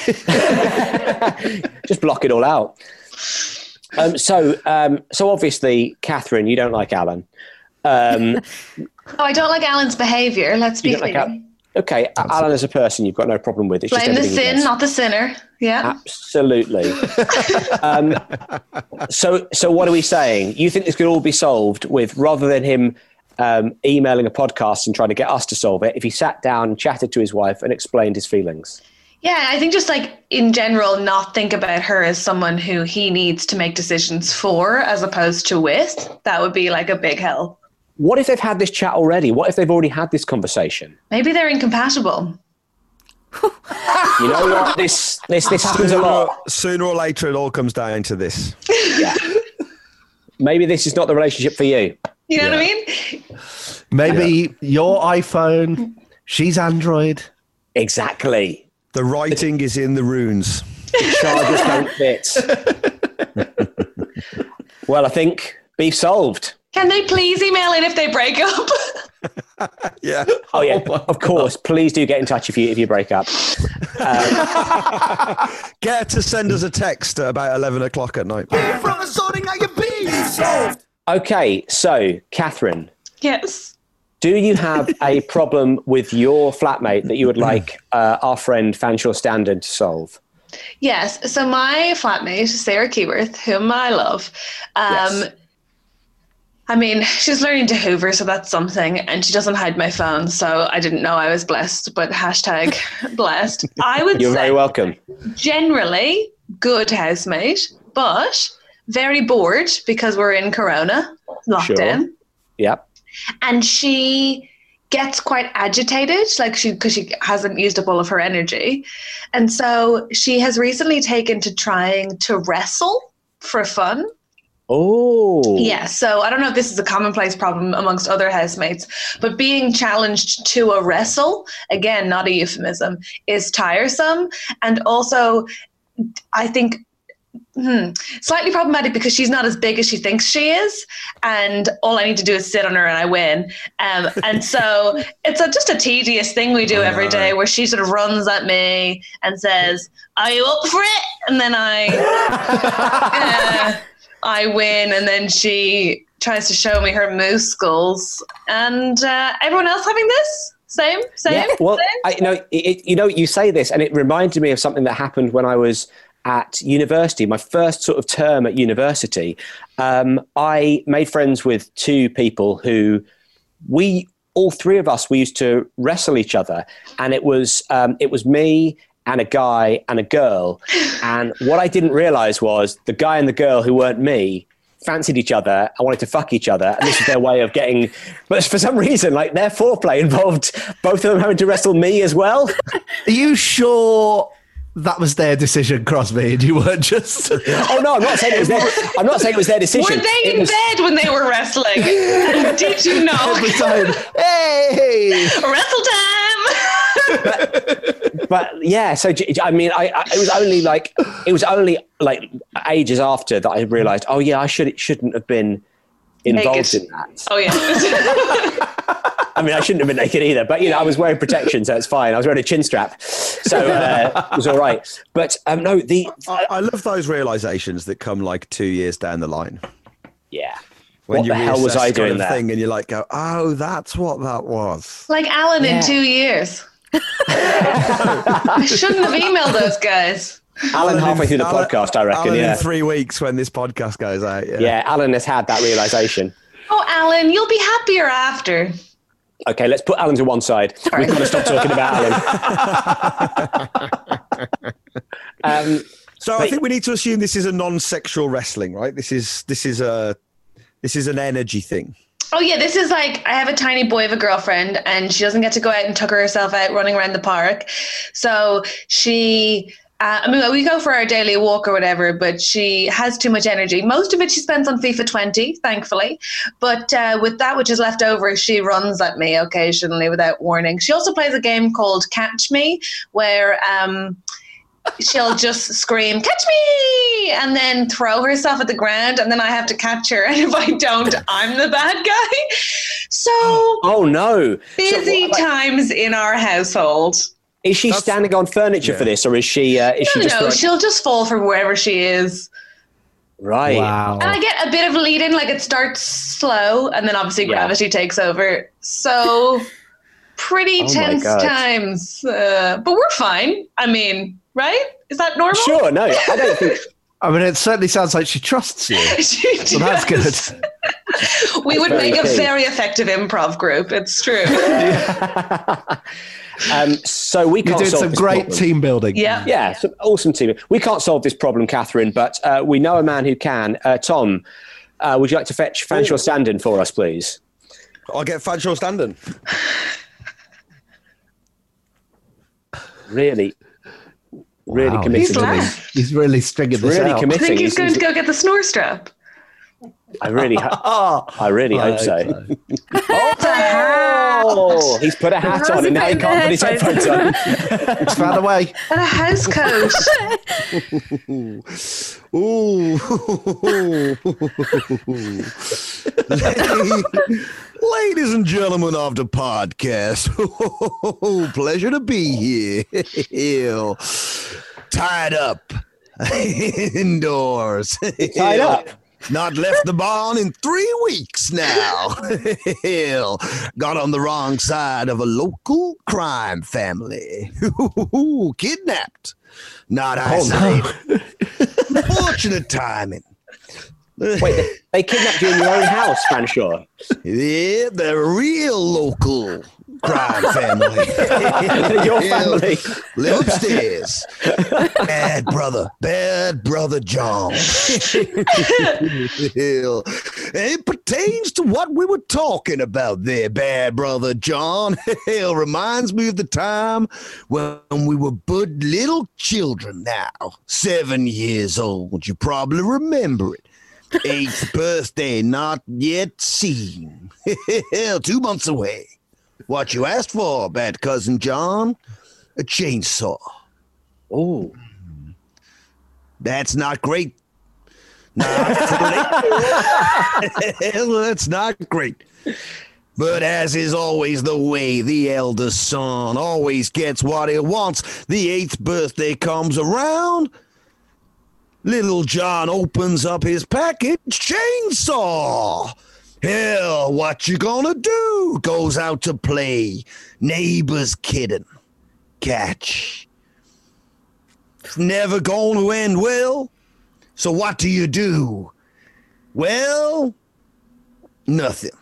Just block it all out. Um, so, um, so obviously, Catherine, you don't like Alan. Um, Oh, I don't like Alan's behaviour. Let's be you don't clear. like Al- okay, Alan as a person, you've got no problem with. It's just Blame the everything he sin, does. not the sinner. Yeah. Absolutely. um, so, so what are we saying? You think this could all be solved with, rather than him um, emailing a podcast and trying to get us to solve it, if he sat down and chatted to his wife and explained his feelings? Yeah, I think just like in general, not think about her as someone who he needs to make decisions for as opposed to with. That would be like a big help. What if they've had this chat already? What if they've already had this conversation? Maybe they're incompatible. You know what? This this this happens a Sooner, lot. sooner or later, it all comes down to this. Yeah. Maybe this is not the relationship for you. You know Yeah. what I mean? Maybe your iPhone, she's Android. Exactly. The writing is in the runes. The charges don't fit. Well, I think beef solved. Can they please email in if they break up? Yeah. Oh yeah, of course. Please do get in touch if you if you break up. Um, Get her to send us a text at about eleven o'clock at night. From the sorting out your beef. Solved. okay, so Catherine, Yes. do you have a problem with your flatmate that you would like uh, our friend Fanshawe Standard to solve? Yes. So my flatmate, Sarah Keyworth, whom I love, um, Yes. I mean, she's learning to hoover, so that's something. And she doesn't hide my phone, so I didn't know I was blessed, but hashtag blessed. I would You're say very welcome. generally good housemate, but very bored because we're in Corona lockdown. Sure. Yep. And she gets quite agitated, like she because she hasn't used up all of her energy. And so she has recently taken to trying to wrestle for fun. Oh. Yeah, so I don't know if this is a commonplace problem amongst other housemates, but being challenged to a wrestle, again, not a euphemism, is tiresome. And also, I think, hmm, slightly problematic because she's not as big as she thinks she is. And all I need to do is sit on her and I win. Um, and so it's a, just a tedious thing we do every day where she sort of runs at me and says, "Are you up for it?" And then I... uh, I win, and then she tries to show me her muscles. And uh, everyone else having this? Same? Same? Yeah, well, Same? I, you know, it, you know, you say this, and it reminded me of something that happened when I was at university, my first sort of term at university. Um, I made friends with two people who we, all three of us, we used to wrestle each other, and it was um, it was me and a guy and a girl. And what I didn't realize was the guy and the girl who weren't me fancied each other and wanted to fuck each other. And this is their way of getting, but for some reason, like their foreplay involved both of them having to wrestle me as well. Are you sure that was their decision, Crosby, and you weren't just... Oh no, I'm not saying it was their, I'm not saying it was their decision. Were they It in was- bed when they were wrestling? And did you know? Every time, hey! Wrestle time! But yeah, so j- I mean, I, I it was only like it was only like ages after that I realised, oh yeah, I should shouldn't have been involved Naked. in that. Oh, yeah. I mean, I shouldn't have been naked either, but you know, I was wearing protection, so it's fine. I was wearing a chin strap, so uh, it was all right. But um, no, the I, I love those realizations that come like two years down the line. yeah. When What you the hell was reassess I kind doing of there? thing and you like go, oh, that's what that was. Like Alan Yeah. in two years. I shouldn't have emailed those guys. Alan halfway through the Alan- podcast, I reckon. Alan Yeah, in three weeks when this podcast goes out. Yeah. yeah. Alan has had that realization. Oh, Alan, you'll be happier after. Okay, let's put Alan to one side. We've got to stop talking about Alan. um, So I But- think we need to assume this is a non-sexual wrestling, right? This is this is a this is an energy thing. Oh, yeah, this is like, I have a tiny boy of a girlfriend and she doesn't get to go out and tucker herself out running around the park. So she Uh, I mean, we go for our daily walk or whatever, but she has too much energy. Most of it she spends on FIFA twenty, thankfully. But uh, with that which is left over, she runs at me occasionally without warning. She also plays a game called Catch Me, where um, she'll just scream, "Catch me!" and then throw herself at the ground, and then I have to catch her. And if I don't, I'm the bad guy. So, oh no, busy so, like, times in our household. Is she That's, standing on furniture yeah. for this, or is she? Uh, is no, she just no, throwing... she'll just fall from wherever she is. Right. Wow. And I get a bit of a lead in, like it starts slow, and then obviously yeah. gravity takes over. So, pretty oh tense times, uh, but we're fine. I mean, right? Is that normal? Sure. No, I don't think. I mean, it certainly sounds like she trusts you. she so that's good. We would very make key. a very effective improv group. It's true. um, so we can't You're doing solve some this great problem. team building. Yeah, yeah, some awesome team. We can't solve this problem, Catherine, but uh, we know a man who can. Uh, Tom, uh, would you like to fetch Fanshawe stand-in for us, please? I'll get Fanshawe stand-in. Really? Really wow, committed he's to left. this. He's really stringing He's this really out. committing. I think he's, he's going he's, to go get the snore strap. I really, ho- I really hope so. so. Oh, he's put a hat on and now he can't put his headphones on. It's found a way. And a house coat. Ooh. Ladies and gentlemen of the podcast, pleasure to be here. Tied up indoors. Tied up. Not left the barn in three weeks now. Hell, got on the wrong side of a local crime family. Kidnapped. Not isolated. Oh, no. Fortunate timing. Wait, they, they kidnapped you in your own house, Fanshawe? Yeah, they're real local crime family. Your family. Live upstairs. Bad brother. Bad brother John. It pertains to what we were talking about there, bad brother John. Hell, reminds me of the time when we were but little children now. Seven years old. You probably remember it. Eighth birthday not yet seen. Hell, two months away. What you asked for, bad cousin John? A chainsaw. Oh. That's not great. Not Hell, that's not great. But as is always the way, the eldest son always gets what he wants. The eighth birthday comes around. Little John opens up his package, chainsaw. Hell, what you gonna do? Goes out to play. Neighbor's kidding. Catch. It's never going to end well. So what do you do? Well, nothing.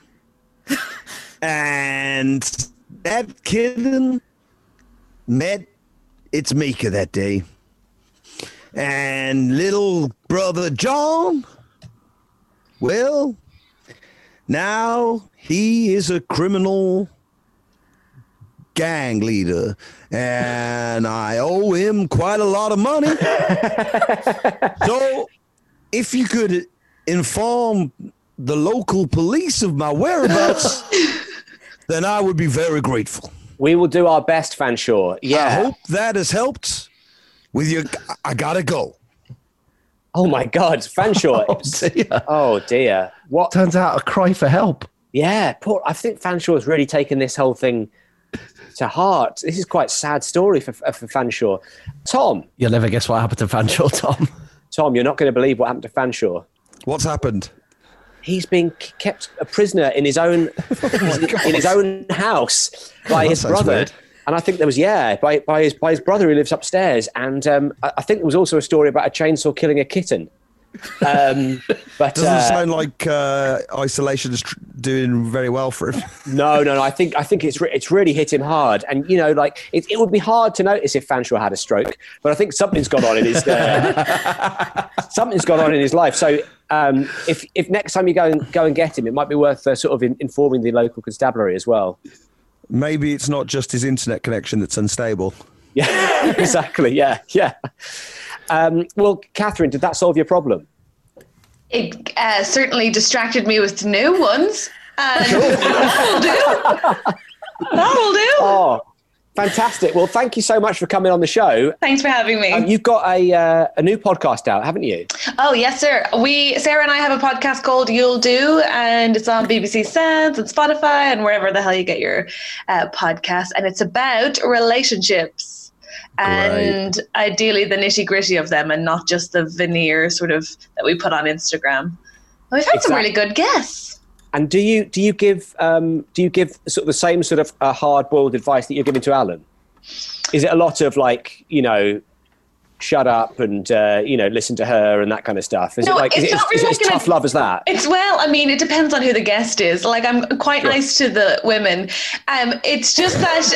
And that kidding met its maker that day. And little brother John, well, now he is a criminal gang leader, and I owe him quite a lot of money. So if you could inform the local police of my whereabouts, then I would be very grateful. We will do our best, Fanshawe. Yeah. I hope that has helped. With your, I gotta go. Oh my God, Fanshawe. Oh dear. Oh dear. What? Turns out a cry for help. Yeah, poor. I think Fanshawe's really taken this whole thing to heart. This is quite a sad story for, for Fanshawe. Tom. You'll never guess what happened to Fanshawe, Tom. Tom, you're not going to believe what happened to Fanshawe. What's happened? He's been kept a prisoner in his own oh in his own house by Oh, his sounds brother. weird. And I think there was, yeah, by, by his by his brother who lives upstairs. And um, I, I think there was also a story about a chainsaw killing a kitten. Um, but Doesn't uh, sound like uh, isolation is tr- doing very well for him. no, no, no. I think I think it's re- it's really hit him hard. And you know, like it, it would be hard to notice if Fanshawe had a stroke, but I think something's gone on in his uh, something's gone on in his life. So um, if if next time you go and go and get him, it might be worth uh, sort of in, informing the local constabulary as well. Maybe it's not just his internet connection that's unstable. Yeah, exactly. Yeah, yeah. Um, well, Catherine, did that solve your problem? It uh, certainly distracted me with new ones. And that'll do. That'll do. Oh, fantastic. Well, thank you so much for coming on the show. Thanks for having me. Um, you've got a uh, a new podcast out, haven't you? Oh, yes, sir. We, Sarah and I have a podcast called You'll Do, and it's on B B C Sounds and Spotify and wherever the hell you get your uh, podcasts. And it's about relationships and Great. ideally the nitty gritty of them and not just the veneer sort of that we put on Instagram. And we've had some Exactly. really good guests. And do you do you give um, do you give sort of the same sort of uh, hard boiled advice that you're giving to Alan? Is it a lot of like, you know, shut up and uh, you know, listen to her and that kind of stuff? Is No, it like is it's it, not is really it as gonna- tough love as that? It's well, I mean, it depends on who the guest is. Like, I'm quite Sure. nice to the women. Um, it's just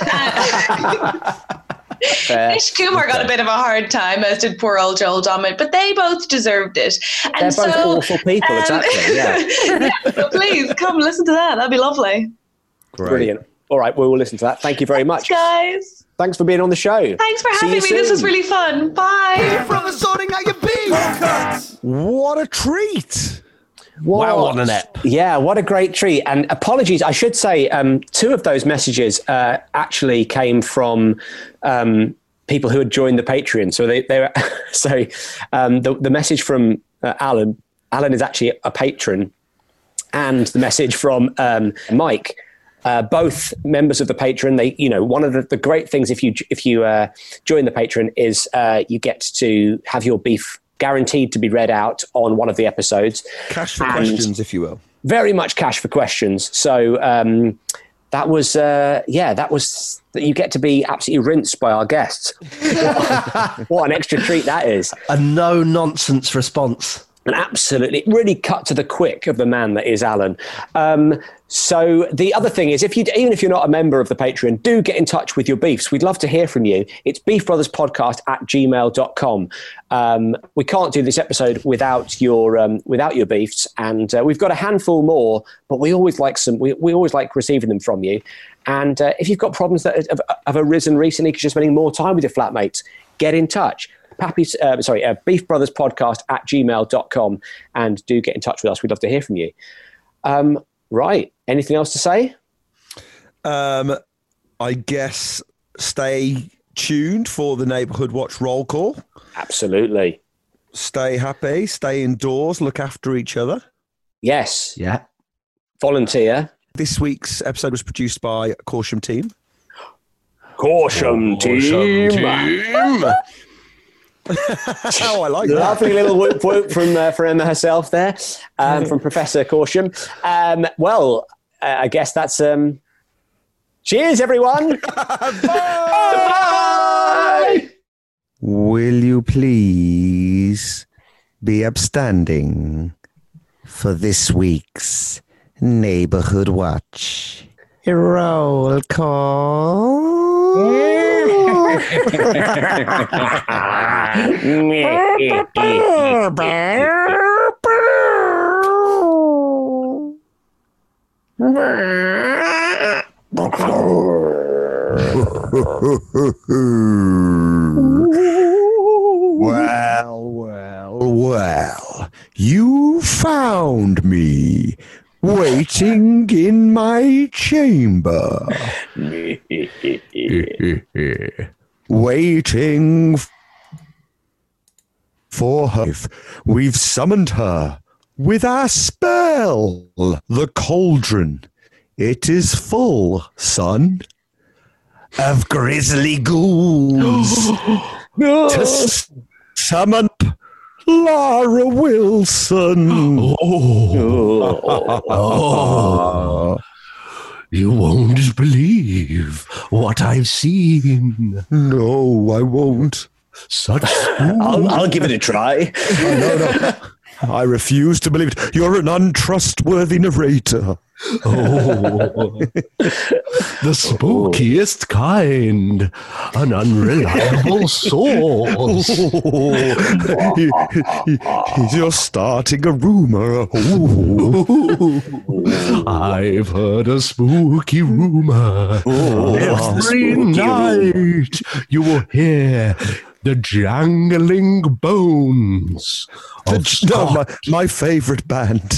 that uh, Fair. Ish Kumar got a bit of a hard time, as did poor old Joel Dommett, but they both deserved it. And They're both so, awful people, um, exactly. Yeah, yeah, so please come listen to that. That'd be lovely. Great. brilliant. All right, well, we'll listen to that. Thank you very much. Guys, Thanks for being on the show. thanks for See having you me. This was soon. really fun. Bye. From the sorting out your beef. What a treat. Wow, on an ep. Yeah, what a great treat. And apologies, I should say, um, two of those messages uh, actually came from um, people who had joined the Patreon. So they, they were, so um, the, the message from uh, Alan, Alan is actually a patron, and the message from um, Mike, uh, both members of the Patreon. They, you know, one of the, the great things if you if you uh, join the Patreon is uh, you get to have your beef guaranteed to be read out on one of the episodes. Cash for And questions, if you will. Very much cash for questions. So um, that was, uh, yeah, that was, that you get to be absolutely rinsed by our guests. What an extra treat that is. A no nonsense response. And absolutely, really cut to the quick of the man that is Alan. Um, so the other thing is, if you even if you're not a member of the Patreon, do get in touch with your beefs. We'd love to hear from you. It's beefbrotherspodcast at gmail dot com. Um, we can't do this episode without your um, without your beefs, and uh, we've got a handful more, but we always like some. We, we always like receiving them from you. And uh, if you've got problems that have, have arisen recently because you're spending more time with your flatmates, get in touch. Pappy's, uh, sorry, uh, beefbrotherspodcast at gmail dot com, and do get in touch with us. We'd love to hear from you. Um, right. Anything else to say? Um, I guess stay tuned for the Neighbourhood Watch roll call. Absolutely. Stay happy, stay indoors, look after each other. Yes. Yeah. Volunteer. This week's episode was produced by Corsham Team. Caution team. Oh, I like that. Lovely little whoop whoop from uh, from Emma herself there, um, from Professor Caution. Um, well, uh, I guess that's. Um, cheers, everyone. Bye. Will you please be upstanding for this week's Neighbourhood Watch roll call? Well, well, well, you found me waiting in my chamber. Waiting f- for her. We've summoned her with our spell, the cauldron. It is full, son, of grisly ghouls. To s- summon up Lara Wilson. Oh. You won't believe what I've seen. No, I won't. Such I'll, I'll give it a try. Oh, no, no. I refuse to believe it. You're an untrustworthy narrator. Oh. The spookiest kind. An unreliable source. You're starting a rumor. I've heard a spooky rumor. Every night you will hear the jangling bones of The, no, my, my favorite band.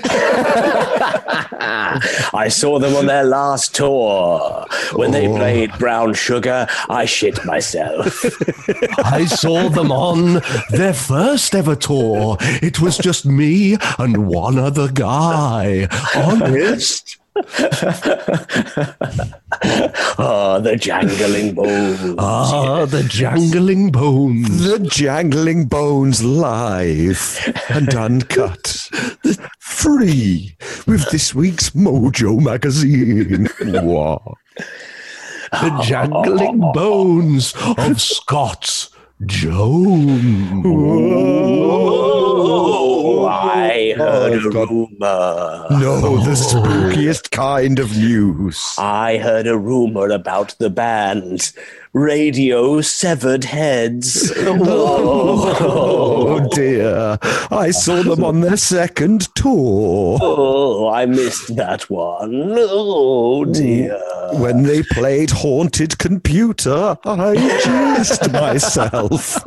I saw them on their last tour. When they played Brown Sugar, I shit myself. I saw them on their first ever tour. It was just me and one other guy. Honest. Oh, the jangling bones. Ah, the jangling bones. The Jangling Bones live and uncut. Free with this week's Mojo magazine. Wow. The jangling bones of Scott Jones. Oh, I heard a rumor. No, the spookiest kind of news. I heard a rumor about the band Radio Severed Heads. Oh dear. I saw them on their second tour. Oh, I missed that one. Oh dear. When they played Haunted Computer, I jizzed myself.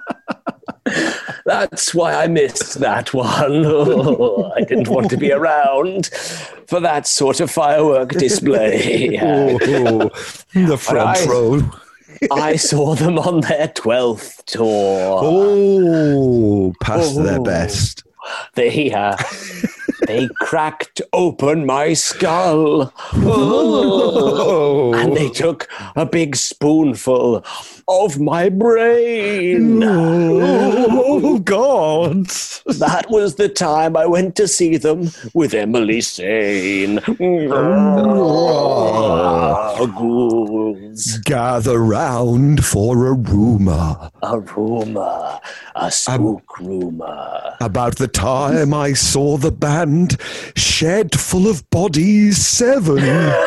That's why I missed that one. Oh, I didn't want to be around for that sort of firework display. Oh, the front I- row. I saw them on their twelfth tour. Oh, past their Oh. best. They, uh, they cracked open my skull. Oh. And they took a big spoonful of my brain. Oh, God. That was the time I went to see them with Emily Sane. Oh, ghouls. Gather round for a rumor A rumor. A spook rumor. about the time I saw the band Shed Full of Bodies seven.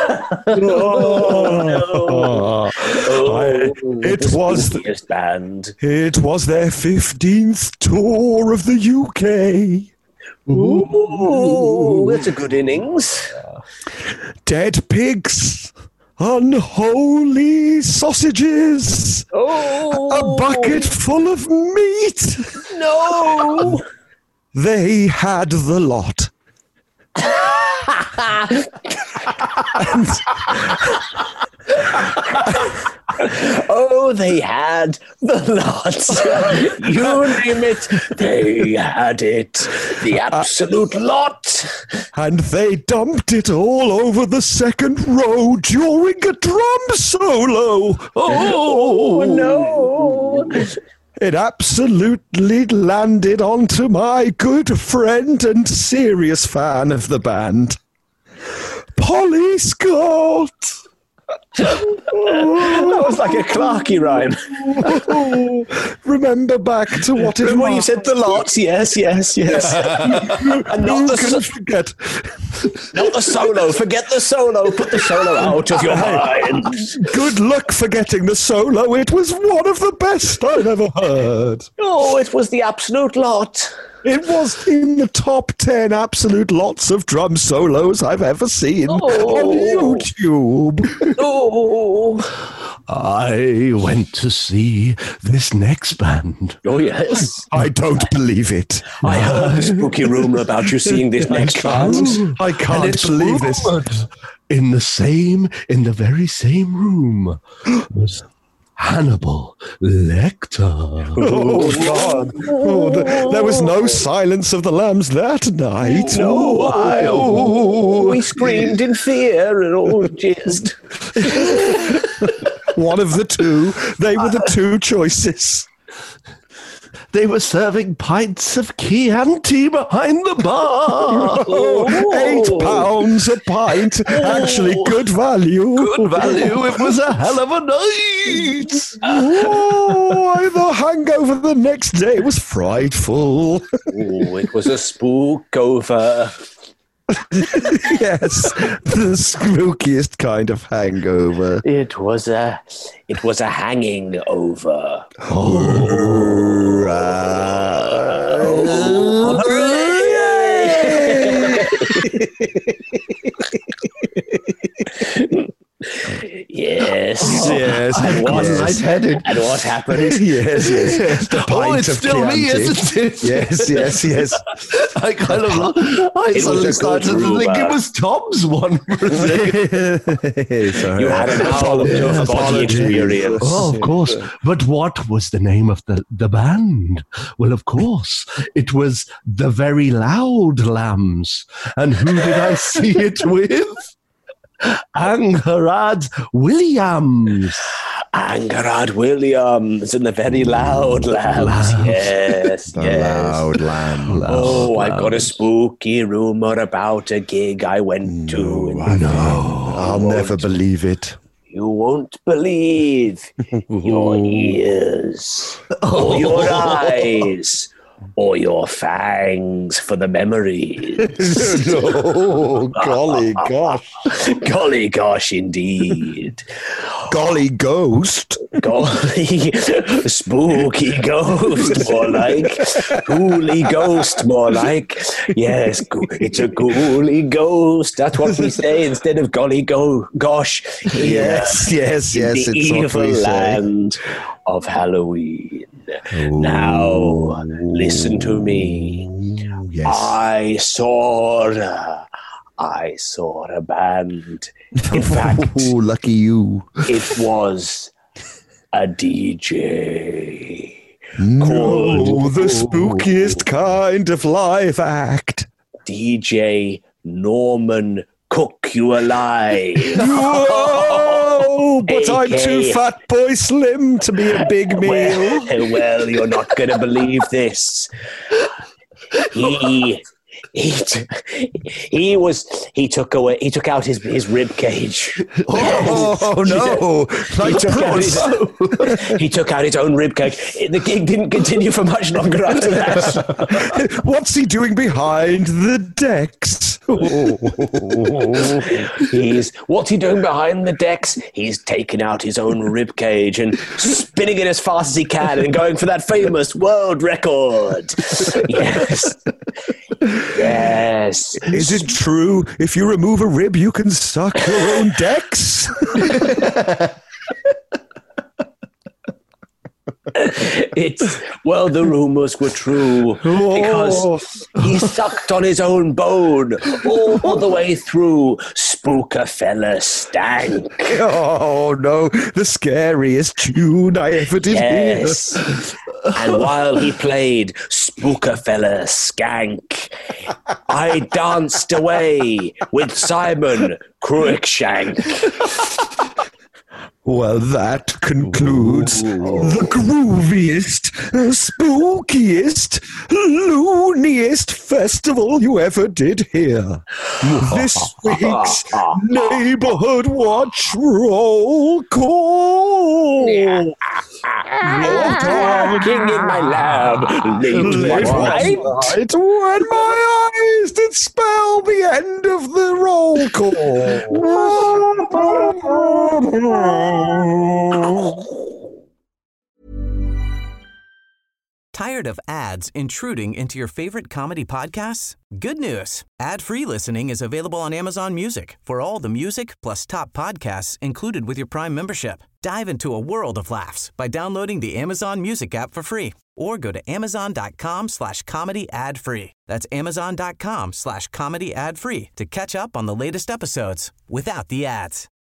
Oh, I- it the was spookiest band. It was their fifteenth tour of the U K. Ooh, that's a good innings. Dead pigs, unholy sausages, Oh, a bucket full of meat. no. They had the lot. Oh, they had the lot. You name it, they had it. The absolute lot. And they dumped it all over the second row during a drum solo. Oh, no. It absolutely landed onto my good friend and serious fan of the band, Polly Scott. That was like a Clarky rhyme. Remember back to what it Remember when you was. said the lot? Yes, yes, yes. And not Who the, can so- forget? not the solo. Forget the solo. Put the solo out of your mind. Good luck forgetting the solo. It was one of the best I've ever heard. Oh, it was the absolute lot. It was in the top ten absolute lots of drum solos I've ever seen Oh. on YouTube. Oh, I went to see this next band. oh yes. I don't believe it. I heard the spooky rumor about you seeing this next band. I And can't it's believe this. rumored in the same, in the very same room was Hannibal Lecter. Oh, God. Oh, the, there was no Silence of the Lambs that night. No, I- Oh. We screamed in fear and all jizzed. One of the two. They were the two choices. They were serving pints of Chianti behind the bar. Oh, eight pounds a pint. Actually, good value. Good value. It was a hell of a night. Oh, the hangover the next day was frightful. Oh, it was a spook over. Yes, the spookiest kind of hangover. It was a, it was a hanging over. Yes, yes. I've what, gotten lightheaded. And what happened? Yes, yes. The Oh, pint it's of still me, Chianti. isn't it? Yes, yes, yes. I kind of, I was suddenly a started good to think rumour. it was Tom's one for a second. Sorry. You had an out-of-body Apologies. experience. Oh, of course. But what was the name of the, the band? Well, of course, it was the Very Loud Lambs. And who did I see it with? Angarad Williams. Angarad Williams and the Very Loud Lambs. Yes, The yes. loud lamb. Oh, I've got a spooky rumor about a gig I went to. No, I'll never believe it. You won't believe your ears, or your eyes, or your fangs for the memories. No, golly gosh. Golly gosh, indeed. Golly ghost. Golly, spooky ghost, more like. Ghouly ghost, more like. Yes, go- it's a ghouly ghost. That's what we say instead of golly go gosh. in, Yes, uh, yes, in yes, the it's what evil we say. land of Halloween. Now, listen to me. Yes. I saw, uh, I saw a band. In fact, Oh, lucky you. it was a D J Oh, the spookiest kind of live act. D J Norman Cook You Alive. Whoa, but I'm too A K A fat boy slim to be a big meal. Well, well, you're not going to believe this. He, he, t- he was, he took away, he took out his, his rib cage. Oh, no. Like He took, out Bronson. his, he took out his own rib cage. The gig didn't continue for much longer after that. What's he doing behind the decks? He's what's he doing behind the decks? He's taking out his own rib cage and spinning it as fast as he can and going for that famous world record. Yes, yes. Is it true? If you remove a rib, you can suck your own decks? It's well, the rumors were true because he sucked on his own bone all the way through. Spookerfella stank. Oh, no. The scariest tune I ever did Yes. And while he played Spookerfella Skank, I danced away with Simon Cruikshank. Well, that concludes the grooviest, spookiest, looniest festival you ever did hear. This week's Neighborhood Watch Roll Call. King in my lab, late Late one last night. night when my eyes did spell the end of the roll call. Tired of ads intruding into your favorite comedy podcasts? Good news. Ad-free listening is available on Amazon Music for all the music plus top podcasts included with your Prime membership. Dive into a world of laughs by downloading the Amazon Music app for free or go to amazon.com slash comedy ad free. That's amazon.com slash comedy ad free to catch up on the latest episodes without the ads.